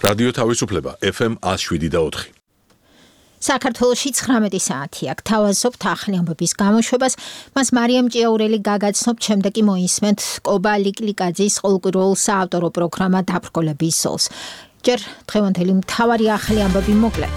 რადიო თავისუფლება FM 107.4. საქართველოში 19 საათი აქ თავაზობთ ახალი ამბების გამოშვებას. მას მარიამ ჭიაურელი გაგაცნობთ, შემდეგ კი მოისმენთ კობა ლიკლიკაძის ყოველკვირეულ საავტორო პროგრამა დაბრკოლების ზოლს. ჯერ დღევანდელი მთავარი ახალი ამბები მოკლედ.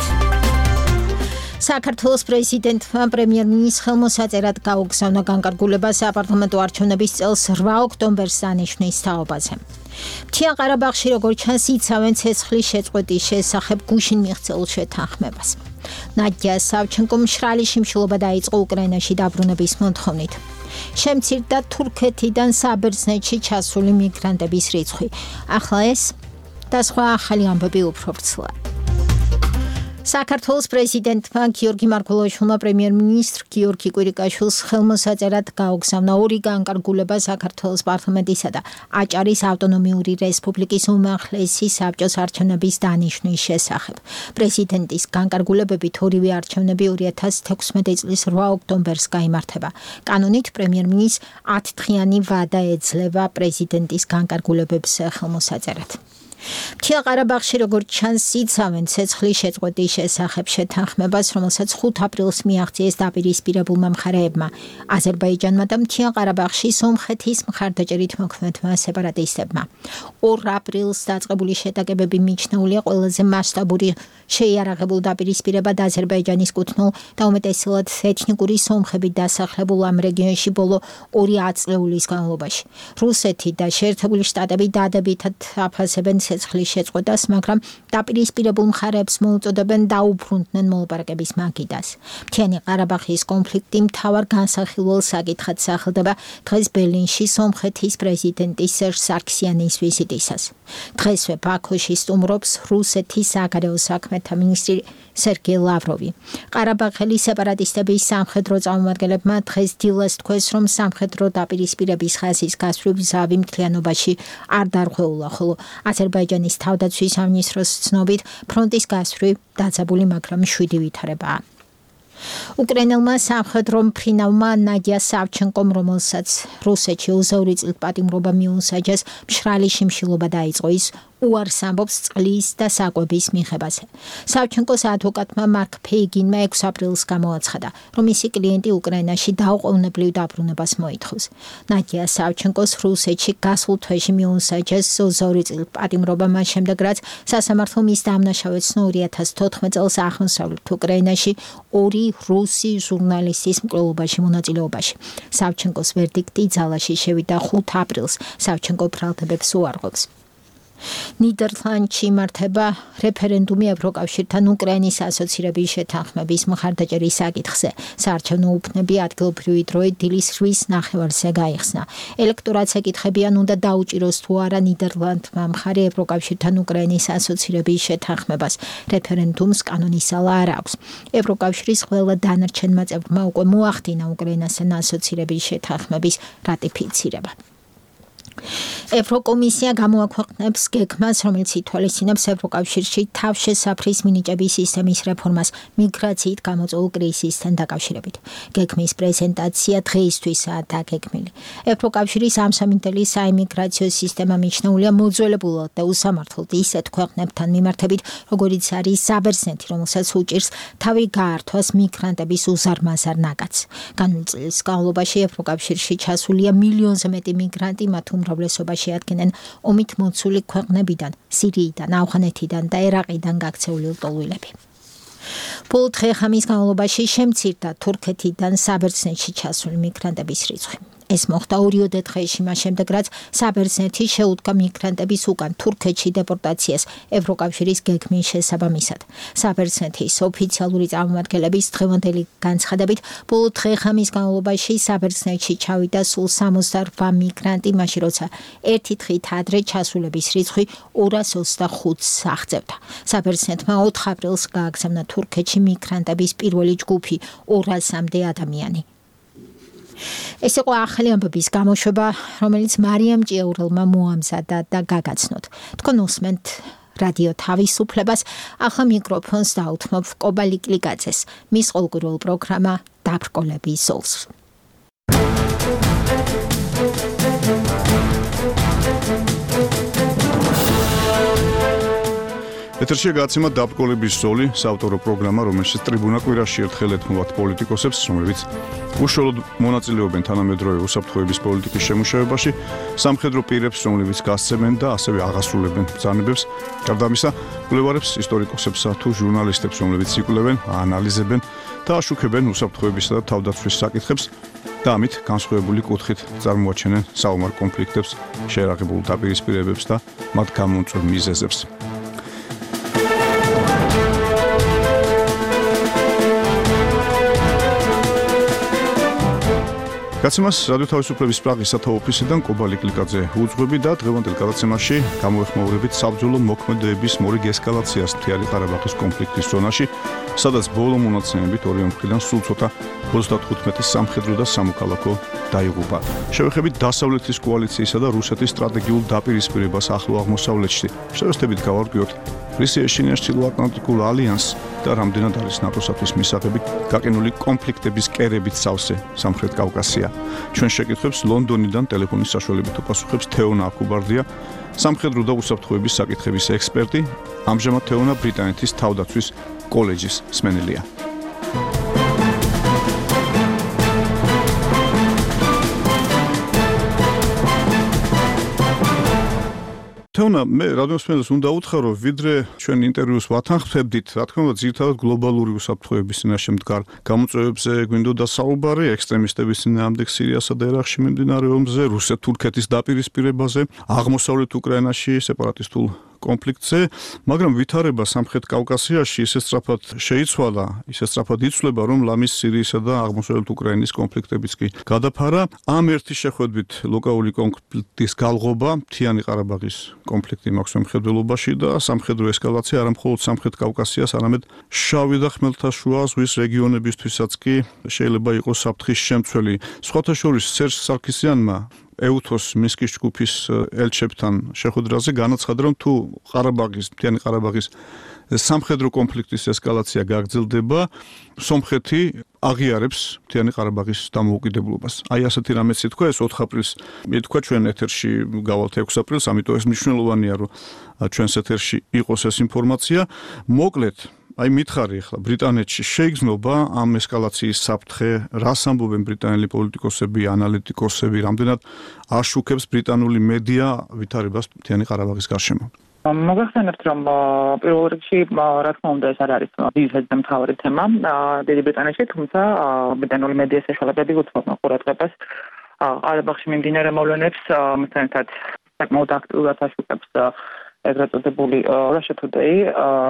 საქართველოს პრეზიდენტმა პრემიერ-მინისტრ ხელმოსაწერად გაუგზავნა განკარგულება საპარლამენტო არჩევნების წელს 8 ოქტომბერს დანიშნვის თაობაზე. მთიან ყარაბაღში როგორც ჩანს იცავენ ცეცხლის შეწყვეტის შესახებ გუშინ მიღწეულ შეთანხმებას. ნადია სავჩენკომ მშრალი შიმშილობა დაიწყო უკრაინაში დაბრუნების მოთხოვნით. შემცირდა თურქეთიდან საბერძნეთში ჩასული მიგრანტების რიცხვი. ახლა ეს და სხვა ახალი ამბები უფრო ვრცლად. საქართველოს პრეზიდენტმა გიორგი მარგველაშვილმა პრემიერ-მინისტრ გიორგი კვირიკაშვილს ხელმოსაწერად გაუგზავნა ორი განკარგულება საქართველოს პარლამენტისა და აჭარის ავტონომიური რესპუბლიკის უმაღლესი საბჭოს არჩევნების დანიშნვის შესახებ. პრეზიდენტის განკარგულებებით ორივე არჩევნები 2016 წლის 8 ოქტომბერს გაიმართება. კანონით პრემიერ-მინისტრს 10 დღიანი ვადა ეძლევა პრეზიდენტის განკარგულებებს ხელმოსაწერად. მთიან ყარაბაღში როგორც ჩანს იცავენ ცეცხლის შეწყვეტის შესახებ შეთანხმებას, რომელსაც 5 აპრილს მიაღწიეს დაპირისპირებულმა მხარეებმა, აზერბაიჯანმა და მთიან ყარაბაღში სომხეთის მხარდაჭერით მოქმედმა სეპარატისტებმა. 2 აპრილს დაწყებული შეტაკებები მიჩნეულია ყველაზე მასშტაბური შეიარაღებულ დაპირისპირებად აზერბაიჯანის კუთვნილ და უმეტესად ეთნიკური სომხებით დასახლებულ ამ რეგიონში ბოლო 2 ათწლეულის განმავლობაში. რუსეთი და შეერთებული შტატები დადებითად აფასებენ ცეცხლის შეწყვეტას, მაგრამ დაპირისპირებულ მხარეებს მოუწოდებენ დაუბრუნდნენ მოლაპარაკების მაგიდას. მთიანი ყარაბაღის კონფლიქტი მთავარ განსახილველ საკითხად სახელდება დღეს ბერლინში სომხეთის პრეზიდენტის სერჟ სარქსიანის ვიზიტისას. დღესვე ბაქოში სტუმრობს რუსეთის საგარეო საქმეთა მინისტრი სერგეი ლავროვი. ყარაბაღელი სეპარატისტების სამხედრო წარმომადგენლებმა დღეს დილას თქვეს, რომ სამხედრო დაპირისპირების ხაზის გასვრივ ზავი მთლიანობაში არ დარღვეულა, ხოლო აზერბაიჯანის თავდაცვის სამინისტროს ცნობით ფრონტის გასვრივ დაძაბული, მაგრამ 7 ვითარებაა. უკრაინელმა სამხედრო მფრინავმა ნადია სავჩენკომ, რომელსაც რუსეთში 22 წლით პატიმრობა მიუსაჯეს, მშრალი შიმშილობა დაიწყო. ის უარს ამბობს წყლის და საკვების მიღებაზე. სავჩენკოს ადვოკატმა მარკ ფეიგინმა 6 აპრილს გამოაცხადა, რომ მისი კლიენტი უკრაინაში დაუყოვნებლივ დაბრუნებას მოითხოვს. ნადია სავჩენკოს რუსეთში გასულ თვეში მიუსაჯეს 22 წლით პატიმრობა, მას შემდეგ რაც სასამართლომ მის დამნაშავედ 2014 წელს აღმოსავლეთ უკრაინაში 2 რუსი ჟურნალისტის მკვლელობაში მონაწილეობაში. სავჩენკოს ვერდიქტი ძალაში შევიდა 5 აპრილს. სავჩენკო ბრალდებებს უარყოფს. ნიდერლანდში იმართება რეფერენდუმი ევროკავშირთან უკრაინის ასოცირების შეთანხმების მხარდაჭერის საკითხზე. საარჩევნო უბნები ადგილობრივი დროით დილის 8 ნახევარზე გაიხსნა. ელექტორატს ეკითხებიან, უნდა დაუჭიროს თუ არა ნიდერლანდმა მხარე ევროკავშირთან უკრაინის ასოცირების შეთანხმებას. რეფერენდუმს კანონისალა არ აქვს. ევროკავშირის ყველა დანარჩენმა წევრმა უკვე მოახდინა უკრაინასთან ასოცირების შეთანხმების რატიფიცირება. ევროკომისია გამოაქვეყნებს გეგმას, რომელიც ითვალისწინებს ევროკავშირში თავშესაფრის მინიჭების სისტემის რეფორმას მიგრაციით გამოწვეულ კრიზისთან დაკავშირებით. გეგმის პრეზენტაცია დღეისთვისაა დაგეგმილი. ევროკავშირის ამსამინდელი საიმიგრაციო სისტემა მიჩნეულია მოძველებულად და უსამართლოდ ისეთ ქვეყნებთან მიმართებით, როგორიც არის საბერძნეთი, რომელსაც უჭირს თავი გაართვას მიგრანტების უზარმაზარ ნაკადს. განვლილი წლის განმავლობაში ევროკავშირში ჩასულია მილიონზე მეტი მიგრანტი, მათ უმრავლესობაში ადგენენ ომით მოცული ქვეყნებიდან, სირიიდან, ავღანეთიდან და ერაყიდან გაქცეული ლტოლვილები. ბოლო დღე-ღამის განმავლობაში შემცირდა თურქეთიდან საბერძნეთში ჩასული მიგრანტების რიცხვი. ეს მოხდა 2 დღეში, მას შემდეგ რაც საბერძნეთი შეუდგა მიგრანტების უკან თურქეთში დეპორტაციას ევროკავშირის გეგმის შესაბამისად. საბერძნეთის ოფიციალური წარმომადგენლების დღევანდელი განცხადებით, ბოლო დღე-ღამის განმავლობაში საბერძნეთში ჩავიდა სულ 68 მიგრანტი, მაშინ როცა ერთი დღით ადრე ჩასულების რიცხვი 225-ს აღწევდა. საბერძნეთმა 4 აპრილს გააგზავნა თურქეთში მიგრანტების პირველი ჯგუფი 200-მდე ადამიანი. ეს იყო ახალი ამბების გამოშვება, რომელიც მარიამ ჭიაურელმა მოამზადა და გაგაცნოთ. თქვენ უსმენთ რადიო თავისუფლებას, ახლა მიკროფონს დაუთმობ კობა ლიკლიკაძეს, მის ყოველკვირეულ პროგრამა დაბრკოლების ზოლს. ეთერშია გაცემა დაბკოლების ზოლი, საავტორო პროგრამა, რომელშიც ტრიბუნა კვირაში ერთხელ ეთმობათ პოლიტიკოსებს, რომლებიც უშუალოდ მონაწილეობენ თანამედროვე უსაფრთხოების პოლიტიკის შემუშავებაში, სამხედრო პირებს, რომლებიც გასცემენ და ასევე აღასრულებენ ბრძანებებს. გარდა ამისა, კვლევარებს, ისტორიკოსებსა თუ ჟურნალისტებს, რომლებიც იკვლევენ, აანალიზებენ და აშუქებენ უსაფრთხოებისა და თავდაცვის საკითხებს და ამით განსხვავებული კუთხით წარმოაჩენენ საომარ კონფლიქტებს, შეერაღებულ დაპირისპირებებს და მათ გამომწვევ მიზეზებს. გაცემას რადიო თავისუფლების პრაღის სათავო ოფისიდან კობალი კლიკაძე უძღვები და დღევანდელ გადაცემაში გამოეხმაურებით საბრძოლო მოქმედებების მორიგ ესკალაციას მთიანი ყარაბაღის კონფლიქტის ზონაში, სადაც ბოლო მონაცემებით ორივე მხრიდან სულ ცოტა 35 სამხედრო და სამოქალაქო დაიღუპა. შევეხებით დასავლეთის კოალიციისა და რუსეთის სტრატეგიულ დაპირისპირებას ახლო აღმოსავლეთში. შევესწრებით გავარკვიოთ რის ეშინიას ჩრდილოატლანტიკურ ალიანსს და რამდენად არის ნატოსათვის მისაღები გაყინული კონფლიქტების კერებით სავსე სამხრეთ კავკასია. ჩვენ შეკითხვებს ლონდონიდან ტელეფონის საშუალებით უპასუხებს თეონა აკუბარდია, სამხედრო და უსაფრთხოების საკითხების ექსპერტი, ამჟამად თეონა ბრიტანეთის თავდაცვის კოლეჯის მსმენელია. თეონა, მე რადიოსმენელს უნდა უთხრა, ვიდრე ჩვენ ინტერვიუს ვათანხმდებდით, რა თქმა უნდა, ძირითადად გლობალური უსაფრთხოების წინაშე მდგარ გამოწვევებზე გვინდოდა საუბარი, ექსტრემისტების წინააღმდეგ სირიასა და ერაყში მიმდინარე ომზე, რუსეთ-თურქეთის დაპირისპირებაზე, აღმოსავლეთ უკრაინაში სეპარატისტულ კონფლიქტზე, მაგრამ ვითარება სამხრეთ კავკასიაში ისე სწრაფად შეიცვალა, ისე სწრაფად იცვლება, რომ ლამის სირიისა და აღმოსავლეთ უკრაინის კონფლიქტებიც კი გადაფარა. ამ ერთი შეხვედრით ლოკალური კონფლიქტის galgობა, მთიანი ყარაბაღის კონფლიქტი მაქვს მხედველობაში და სამხედრო ესკალაცია არა მხოლოდ სამხრეთ კავკასიას, არამედ შავი და ხმელთაშუა ზღვის რეგიონებისთვისაც კი შეიძლება იყოს საფრთხის შემცველი. სხვათა შორის სერჟ სარქისიანმა ეუთოს მინსკის ჯგუფის ელჩებთან შეხვედრაზე განაცხადა, რომ თუ მთიანი ყარაბაღის სამხედრო კონფლიქტის ესკალაცია გაგრძელდება, სომხეთი აღიარებს მთიანი ყარაბაღის დამოუკიდებლობას. აი ასეთი რამეც ითქვა, ეს 4 აპრილს ითქვა ჩვენ ეთერში გავალთ 6 აპრილს, ამიტომ ეს მნიშვნელოვანია, რომ ჩვენს ეთერში იყოს ეს ინფორმაცია. მოკლედ აი მითხარი ახლა ბრიტანეთში შეიგრძნობა ამ ესკალაციის საფრთხე, რას ამბობენ ბრიტანელი პოლიტიკოსები, ანალიტიკოსები, რამდენად აშუქებს ბრიტანული მედია ვითარებას მთიანი ყარაბაღის გარშემო. მოგახსენებთ, რომ პირველ რიგში რა თქმა უნდა ეს არ არის ძირითადი და მთავარი თემა დიდი ბრიტანეთში, თუმცა ბრიტანული მედიის საშუალებები უთმობენ ყურადღებას ყარაბაღში მიმდინარე მოვლენებს, მასთან საკმაოდ აქტიურად აშუქებს ეგრეთ წოდებული Russia Today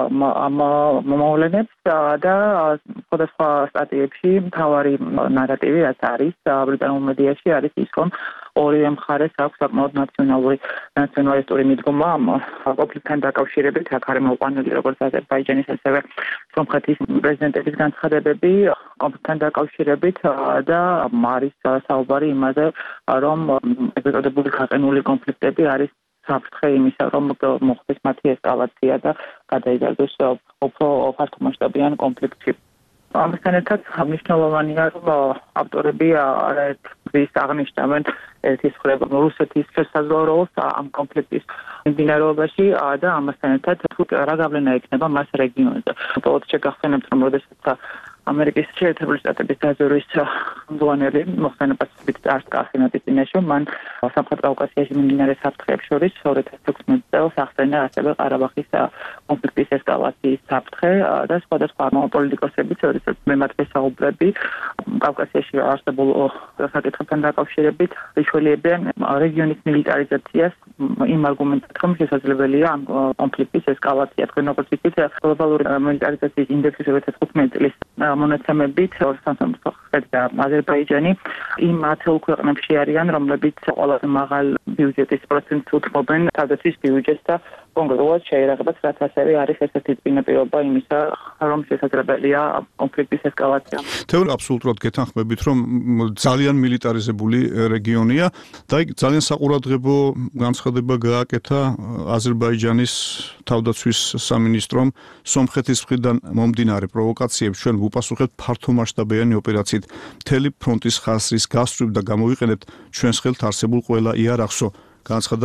ამ მოვლენებს და სხვადასხვა სტატიებში მთავარი ნარატივი რაც არის ბრიტანულ მედიაში არის ის, რომ ორივე მხარეს აქვს საკმაოდ ნაციონალისტური მიდგომა კონფლიქტთან დაკავშირებით, აქ არის მოყვანილი როგორც აზერბაიჯანის, ასევე სომხეთის პრეზიდენტების განცხადებები კონფლიქტთან დაკავშირებით და არის საუბარი იმაზე, რომ ეგრეთ წოდებული გაყინული კონფლიქტები არის საფრთხე იმისა, რომ მოხდეს მათი ესკალაცია და გადაიზარდოს უფრო ფართომასშტაბიან კონფლიქტში. ამასთან ერთად მნიშვნელოვანია, რომ ავტორები არაერთგზის აღნიშნავენ ერთის მხრივ რუსეთის შესაძლო როლს ამ კონფლიქტის მიმდინარეობაში და ამასთან ერთად რა გავლენა ექნება მას რეგიონზე. უბრალოდ შეგახსენებთ, რომ როდესაც ამერიკის შეერთებული შტატების დაზვერვის მდივანელი მოხსენებას წარსდგა სენატის წინაშე, მან სამხრეთ კავკასიაში მიმდინარე საფრთხეებს შორის 2016 წელს ახსენა ასევე ყარაბაღის კონფლიქტის ესკალაციის საფრთხე და სხვადასხვა პოლიტიკოსებიც, როდესაც მათ ვესაუბრები კავკასიაში არსებულ საკითხებთან დაკავშირებით, იშველებენ რეგიონის მილიტარიზაციას იმ არგუმენტით, რომ შესაძლებელია ამ კონფლიქტის ესკალაცია. თქვენ როგორც იცით, გლობალური მილიტარიზაციის ინდექსის 2015 წლის მონაცემებით სომხეთი და აზერბაიჯანი იმ 10 ქვეყნებში არიან, რომლებიც ყველაზე მაღალ ბიუჯეტის პროცენტს უთმობენ თავდაცვის ბიუჯეტს და კონკრეტულად შეერაღებას, რაც ასევე არის ესეთი წინაპირობა იმისა, რომ შესაძლებელია კონფლიქტის ესკალაცია. თეორია აბსოლუტურად გეთანხმებით, რომ ძალიან მილიტარიზებული რეგიონია და ძალიან საყურადღებო განცხადება გააკეთა აზერბაიჯანის თავდაცვის სამინისტრომ სომხეთის მხრიდან მომდინარე პროვოკაციებს ჩვენ ვუპასუხებთ ფართომასშტაბიანი ოპერაციით. მთელი ფრონტის ხაზის გასწვრივ და გამოვიყენებთ ჩვენს ხელთ არსებულ ყველა იარაღსო, განაცხადა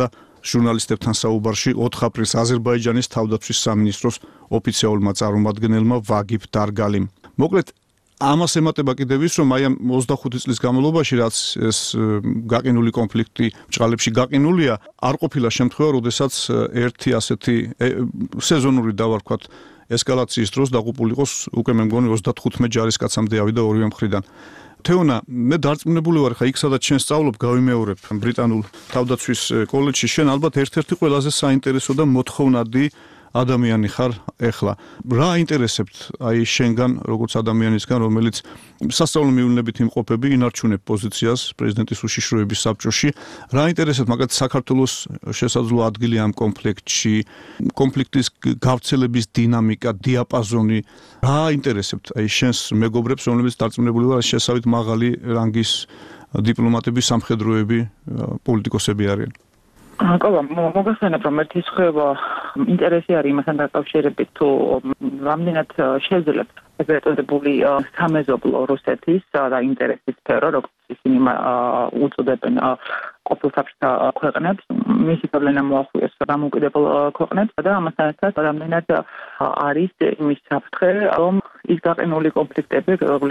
ჟურნალისტებთან საუბარში 4 აპრილს აზერბაიჯანის თავდაცვის სამინისტროს ოფიციალურმა წარმომადგენელმა ვაგიფ დარგალიმ. მოკლედ ამას ემატება კიდევ ის, რომ აი ამ 25 წლის განმავლობაში, რაც ეს გაყინული კონფლიქტი ბჭყალებში გაყინულია, არ ყოფილა შემთხვევა, როდესაც ერთი ასეთი სეზონური დავარქვათ ესკალაციის დროს დაღუპული იყოს უკვე მე მგონი 35 ჯარისკაცამდე ავიდა ორივე მხრიდან. თეონა, მე დარწმუნებული ვარ, ხა იქ სადაც შენ სწავლობ, გავიმეორებ ბრიტანულ თავდაცვის კოლეჯში, შენ ალბათ ერთ-ერთი ყველაზე საინტერესო და მოთხოვნადი ადამიანი ხარ ეხლა. რა აინტერესებთ აი შენგან, როგორც ადამიანისგან, რომელიც სასწავლო მივლინებით იმყოფები, ინარჩუნებ პოზიციას პრეზიდენტის უშიშროების საბჭოში. რა აინტერესებთ მაგათ საქართველოს შესაძლო ადგილი ამ კონფლიქტში, კონფლიქტის გავრცელების დინამიკა, დიაპაზონი. რა აინტერესებთ აი შენს მეგობრებს, რომლებიც დარწმუნებული ვარ, შესავით მაღალი რანგის დიპლომატები, სამხედროები, პოლიტიკოსები არიან. Კობა, მოგახსენებ, რომ ერთი ხება ინტერესი არის იმასთან დაკავშირებით, თუ რამდენად შეძლებს ეწოდებული სამეზობლო რუსეთის და ინტერესის სფერო, როგორც ისინი უწოდებენ ყოფილ საბჭოთა ქვეყნებს, მისი გავლენა მოახდინოს დამოუკიდებელ ქვეყნებს და ამასთან ერთად რამდენად არის იმის საფრთხე, რომ ის გაყინული კონფლიქტები,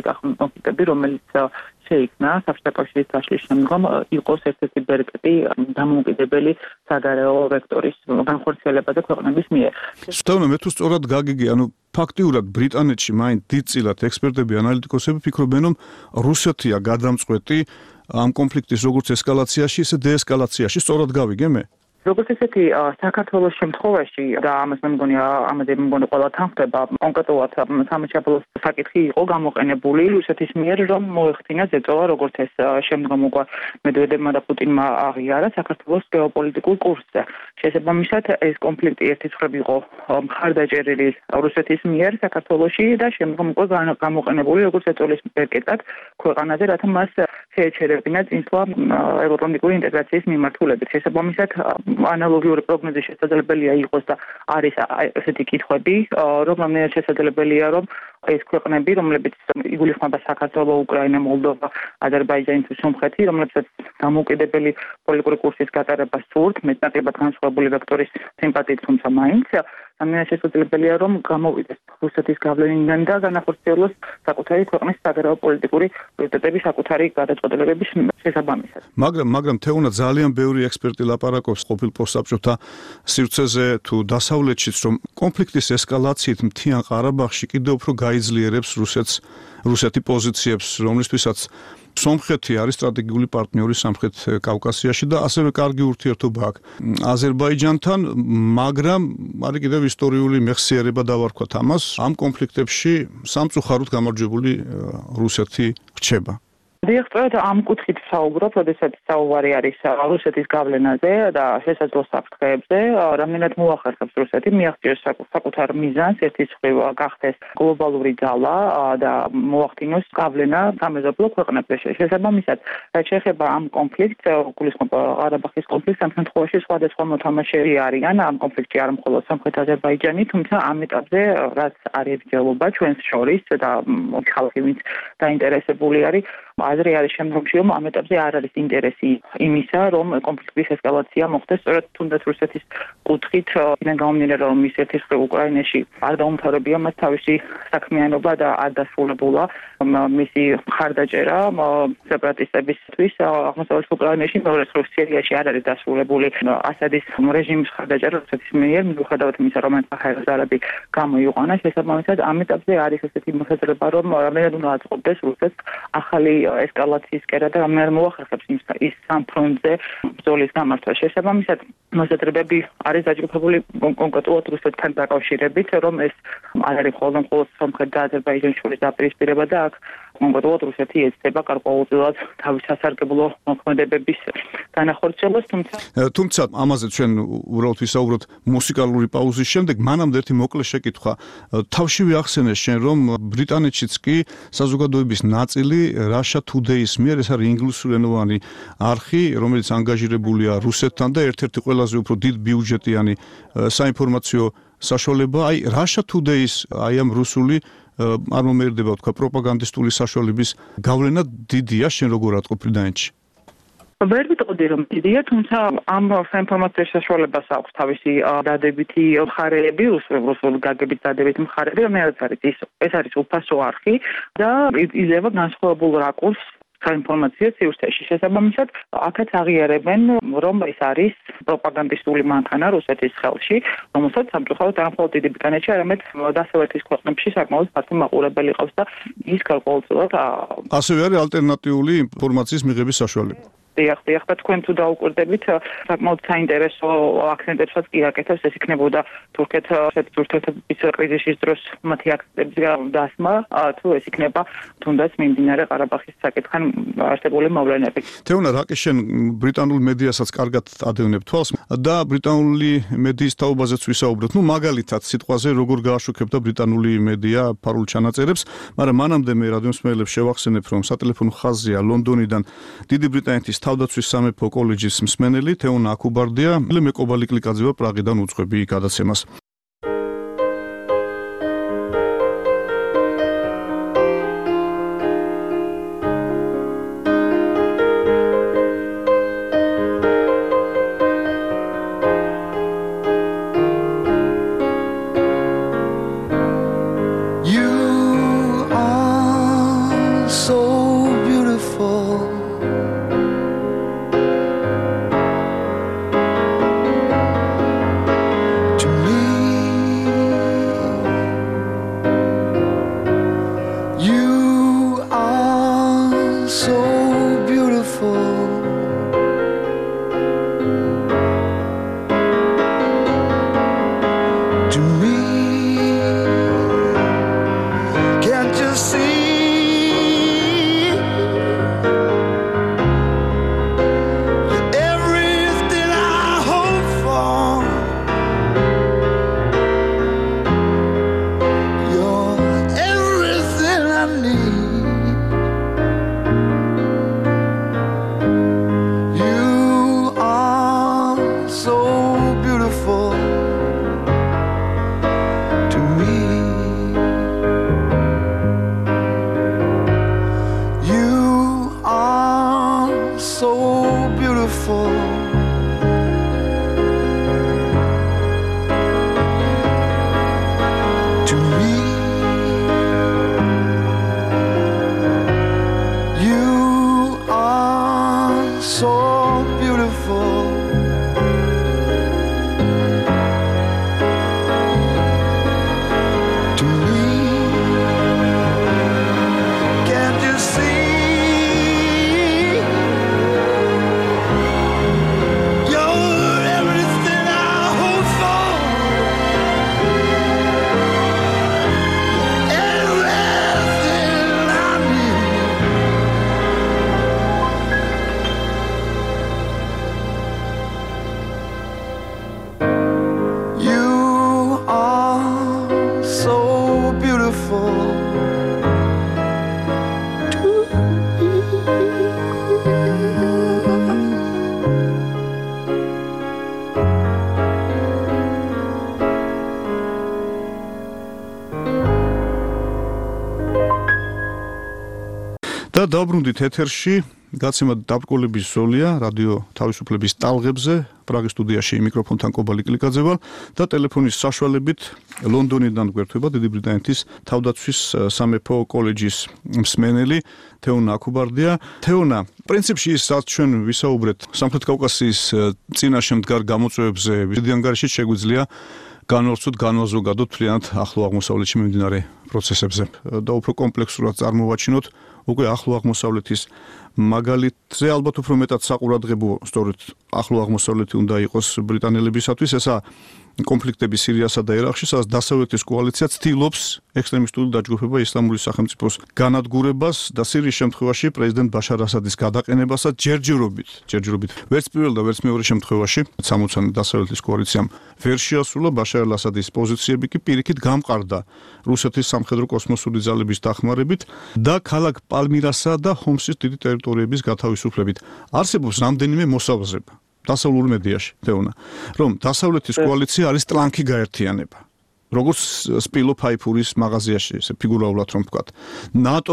რომელიც შეიქმნა საბჭოთა კავშირის დაშლის შემდგომ, იყოს ერთ-ერთი ბერკეტი დამოუკიდებელი საგარეო ვექტორის განხორციელებაზე ქვეყნების მიერ. Სტევნო, მე თუ სწორად გაგიგე, ანუ ფაქტიურად ბრიტანეთში მაინც დიდწილად ექსპერტები, ანალიტიკოსები ფიქრობენ, რომ რუსეთია გადამწყვეტი ამ კონფლიქტის როგორც ესკალაციაში, ისე დეესკალაციაში. სწორად გავიგე მე? როგორც ესეთი საქართველოს შემთხვევაში და ამაზე მე მგონი ყველა თანხდება, კონკრეტულად სამშაბლოს საკითხი იყო გამოყენებული რუსეთის მიერ, რომ მოეხდინა ზეწოლა, როგორც ეს შემდგომ უკვე მედვედევმა და პუტინმა აღიარა საქართველოს გეოპოლიტიკურ კურსზე. შესაბამისად, ეს კონფლიქტი ერთი მხრივ იყო მხარდაჭერილი რუსეთის მიერ საქართველოში და შემდგომ უკვე გამოყენებული როგორც ზეწოლის ბერკეტად ქვეყანაზე, რათა მას შეეჩერებინა წინსვლა ევროატლანტიკური ინტეგრაციის მიმართულებით. შესაბამისად, ანალოგიური პროგნოზი შესაძლებელია იყოს და არის ესეთი კითხვები, რომ რამდენად შესაძლებელია, რომ ეს ქვეყნები, რომლებიც იგულისხმება საქართველო, უკრაინა, მოლდოვა, აზერბაიჯანი თუ სომხეთი, რომლებსაც დამოუკიდებელი პოლიტიკური კურსის გატარება სურთ, მეტნაკლებად განსხვავებული ვექტორის სიმპათიით, თუმცა მაინც რამდენად შესაძლებელია, რომ გამოვიდეს რუსეთის გავლენიდან და განახორციელოს საკუთარი ქვეყნის საგარეო პოლიტიკური პრიორიტეტები, საკუთარი გადაწყვეტილებების შესაბამისად. მაგრამ თეუნა ძალიან ბევრი ექსპერტი ლაპარაკობს ყოფილ პოსტსაბჭოთა სივრცეზე თუ დასავლეთშიც, რომ კონფლიქტის ესკალაციით მთიან ყარაბაღში კიდევ უფრო გაიძლიერებს რუსეთი პოზიციებს, რომლისთვისაც სომხეთი არის სტრატეგიული პარტნიორი სამხრეთ კავკასიაში და ასევე კარგი ურთიერთობა აქვს აზერბაიჯანთან, მაგრამ არის კიდევ ისტორიული მეხსიერება დავარქვათ ამას, ამ კონფლიქტებში სამწუხაროდ გამარჯვებული რუსეთი რჩება. Დიახ, ამ კუთხით საუბრობ, როდესაც საუბარი არის რუსეთის გავლენაზე და შესაძლო საფრთხეებზე, რამდენად მოახერხებს რუსეთი მიაღწიოს საკუთარ მიზანს, ერთის მხრივ გახდეს გლობალური ძალა და მოახდინოს გავლენა სამეზობლო ქვეყნებზე. შესაბამისად, რაც შეეხება ამ კონფლიქტს, გულისხმობა ყარაბაღის კონფლიქტს, ამ შემთხვევაში სხვადასხვა მოთამაშეები არიან ამ კონფლიქტში, არ მხოლოდ სამხრეთ აზერბაიჯანი, თუმცა ამ ეტაპზე რაც არის მსჯელობა ჩვენს შორის და ხალხი ვინც დაინტერესებული არის აზრი არის შემდგომში, რომ ამ ეტაპზე არ არის ინტერესი იმისა, რომ კონფლიქტის ესკალაცია მოხდეს სწორედ თუნდაც რუსეთის კუთხით, იქიდან გამომდინარე, რომ ის ერთის მხრივ უკრაინაში არ დაუმთავრებია მას თავისი საქმიანობა და არ დასრულებულა მისი მხარდაჭერა სეპარატისტებისთვის აღმოსავლეთ უკრაინაში, მეორე მხრივ სირიაში არ არის დასრულებული ასადის რეჟიმის მხარდაჭერა რუსეთის მიერ, მიუხედავად იმისა, რომ საჰაერები გამოიყვანა. შესაბამისად, ამ ეტაპზე არის ესეთი მოსაზრება, რომ რამდენად უნდა აწყობდეს რუსეთს ახალი ესკალაციის კერა და რამდენად მოახერხებს ის სამ ფრონტზე ბრძოლის გამართვა. შესაბამისად, მოსაზრებები არის დაჯგუფებული კონკრეტულად რუსეთთან დაკავშირებით, რომ ეს არ არის მხოლოდ სომხეთ და აზერბაიჯანის შორის დაპირისპირება და აქ კონკრეტულად რუსეთი ეცდება გარკვეულწილად თავის სასარგებლო მოქმედებების განახორციელებას, თუმცა ამაზე ჩვენ უბრალოდ ვისაუბროთ მუსიკალური პაუზის შემდეგ, მანამდე ერთი მოკლე შეკითხვა. თავშივე ახსენე შენ, რომ ბრიტანეთშიც კი საზოგადოების ნაწილი Russia Today-ის მიერ, ეს არის ინგლისურენოვანი არხი, რომელიც ანგაჟირებულია რუსეთთან და ერთ-ერთი ყველაზე უფრო დიდ ბიუჯეტიანი საინფორმაციო საშუალება, აი Russia Today-ის აი ამ რუსული არ მომერდება თქვა პროპაგანდისტული საშუალების გავლენა დიდია, შენ როგორ ატყობ ბრიტანეთში? ვერ ვიტყოდი რომ დიდია, თუმცა ამ საინფორმაციო საშუალებას აქვს თავისი დადებითი მხარეები, რუსულ გაგებით დადებითი მხარეები, რომელიც არის ეს არის უფასო არხი და იძლევა განსხვავებულ რაკურსს საინფორმაციო სივრცეში. შესაბამისად, აქაც აღიარებენ, რომ ეს არის პროპაგანდისტული მანქანა რუსეთის ხელში, რომელსაც სამწუხაროდ არ მხოლოდ დიდი ბრიტანეთში, არამედ დასავლეთის ქვეყნებში საკმაოდ ფართო მაყურებელი ყავს და ის გარკვეულწილად ასევე არის ალტერნატიული ინფორმაციის მიღების საშუალება. დიახ, და თქვენ თუ დაუკვირდებით, საკმაოდ საინტერესო აქცენტებსაც კი აკეთებს, ეს იქნებოდა თურქეთის კრიზისის დროს მათი აქცენტების დასმა, თუ ეს იქნება თუნდაც მიმდინარე ყარაბაღის საკითხთან არსებული მოვლენები. თეონა რაკიშენ ბრიტანულ მედიასაც კარგად ადევნებ თვალს და ბრიტანული მედიის თაობაზეც ვისაუბროთ. მაგალითად, სიტყვაზე როგორ გააშუქებდა ბრიტანული მედია ფარულ ჩანაწერებს, მაგრამ მანამდე მე რადიომსმენელებს შევახსენებ, რომ სატელეფონო ხაზია ლონდონიდან დიდი ბრიტანეთის თავდაცვის სამეფო კოლეჯის მსმენელი თეონა აკუბარდია, მე კობალი კლიკაძე ვარ პრაღიდან უძღვები გადაცემას. და დავბრუნდით ეთერში, გაცემა დაბრკოლების ზოლია, რადიო თავისუფლების ტალღებზე, პრაღის სტუდიაში მიკროფონთან კობალი კლიკაძე ვარ და ტელეფონის საშუალებით ლონდონიდან გვერდება დიდი ბრიტანეთის თავდაცვის სამეფო კოლეჯის მსმენელი თეონა აკუბარდია. თეონა, პრინციპში ის რაც ჩვენ ვისაუბრეთ სამხრეთ კავკასიის წინაშე მდგარ გამოწვევებზე, ვიდეო ანგარიშით შეგვიძლია განვავრცოთ, განვაზოგადოთ მთლიანად ახლო აღმოსავლეთში მიმდინარე პროცესებზე და უფრო კომპლექსურად წარმოვაჩინოთ უკვე ახლო აღმოსავლეთის მაგალითზე ალბათ უფრო მეტად საყურადღებო სწორედ ახლო აღმოსავლეთი უნდა იყოს ბრიტანელებისათვის ესა კონფლიქტები სირიასა და ერაყში, სადაც დასავლეთის კოალიცია ცდილობს ექსტრემისტული დაჯგუფება ისლამური სახელმწიფოს განადგურებას და სირიის შემთხვევაში პრეზიდენტ ბაშარ ასადის გადაყენებასაც ჯერჯერობით ვერც პირველ და ვერც მეორე შემთხვევაში სამოცანი დასავლეთის კოალიციამ ვერ შეასრულა ბაშარ ასადის პოზიციები კი პირიქით გამყარდა რუსეთის სამხედრო კოსმოსური ძალების დახმარებით და ქალაქ პალმირასა და ჰომსის დიდი ტერიტორიების გათავისუფლებით. არსებობს რამდენიმე მოსაზრება დასავლურ მედიაში, თეონა, რომ დასავლეთის კოალიცია არის ტლანქი გაერთიანება. როგორც სპილო ფაიფურის მაღაზიაში, ესე ფიგურალურად რომ ვთქვათ. ნატომ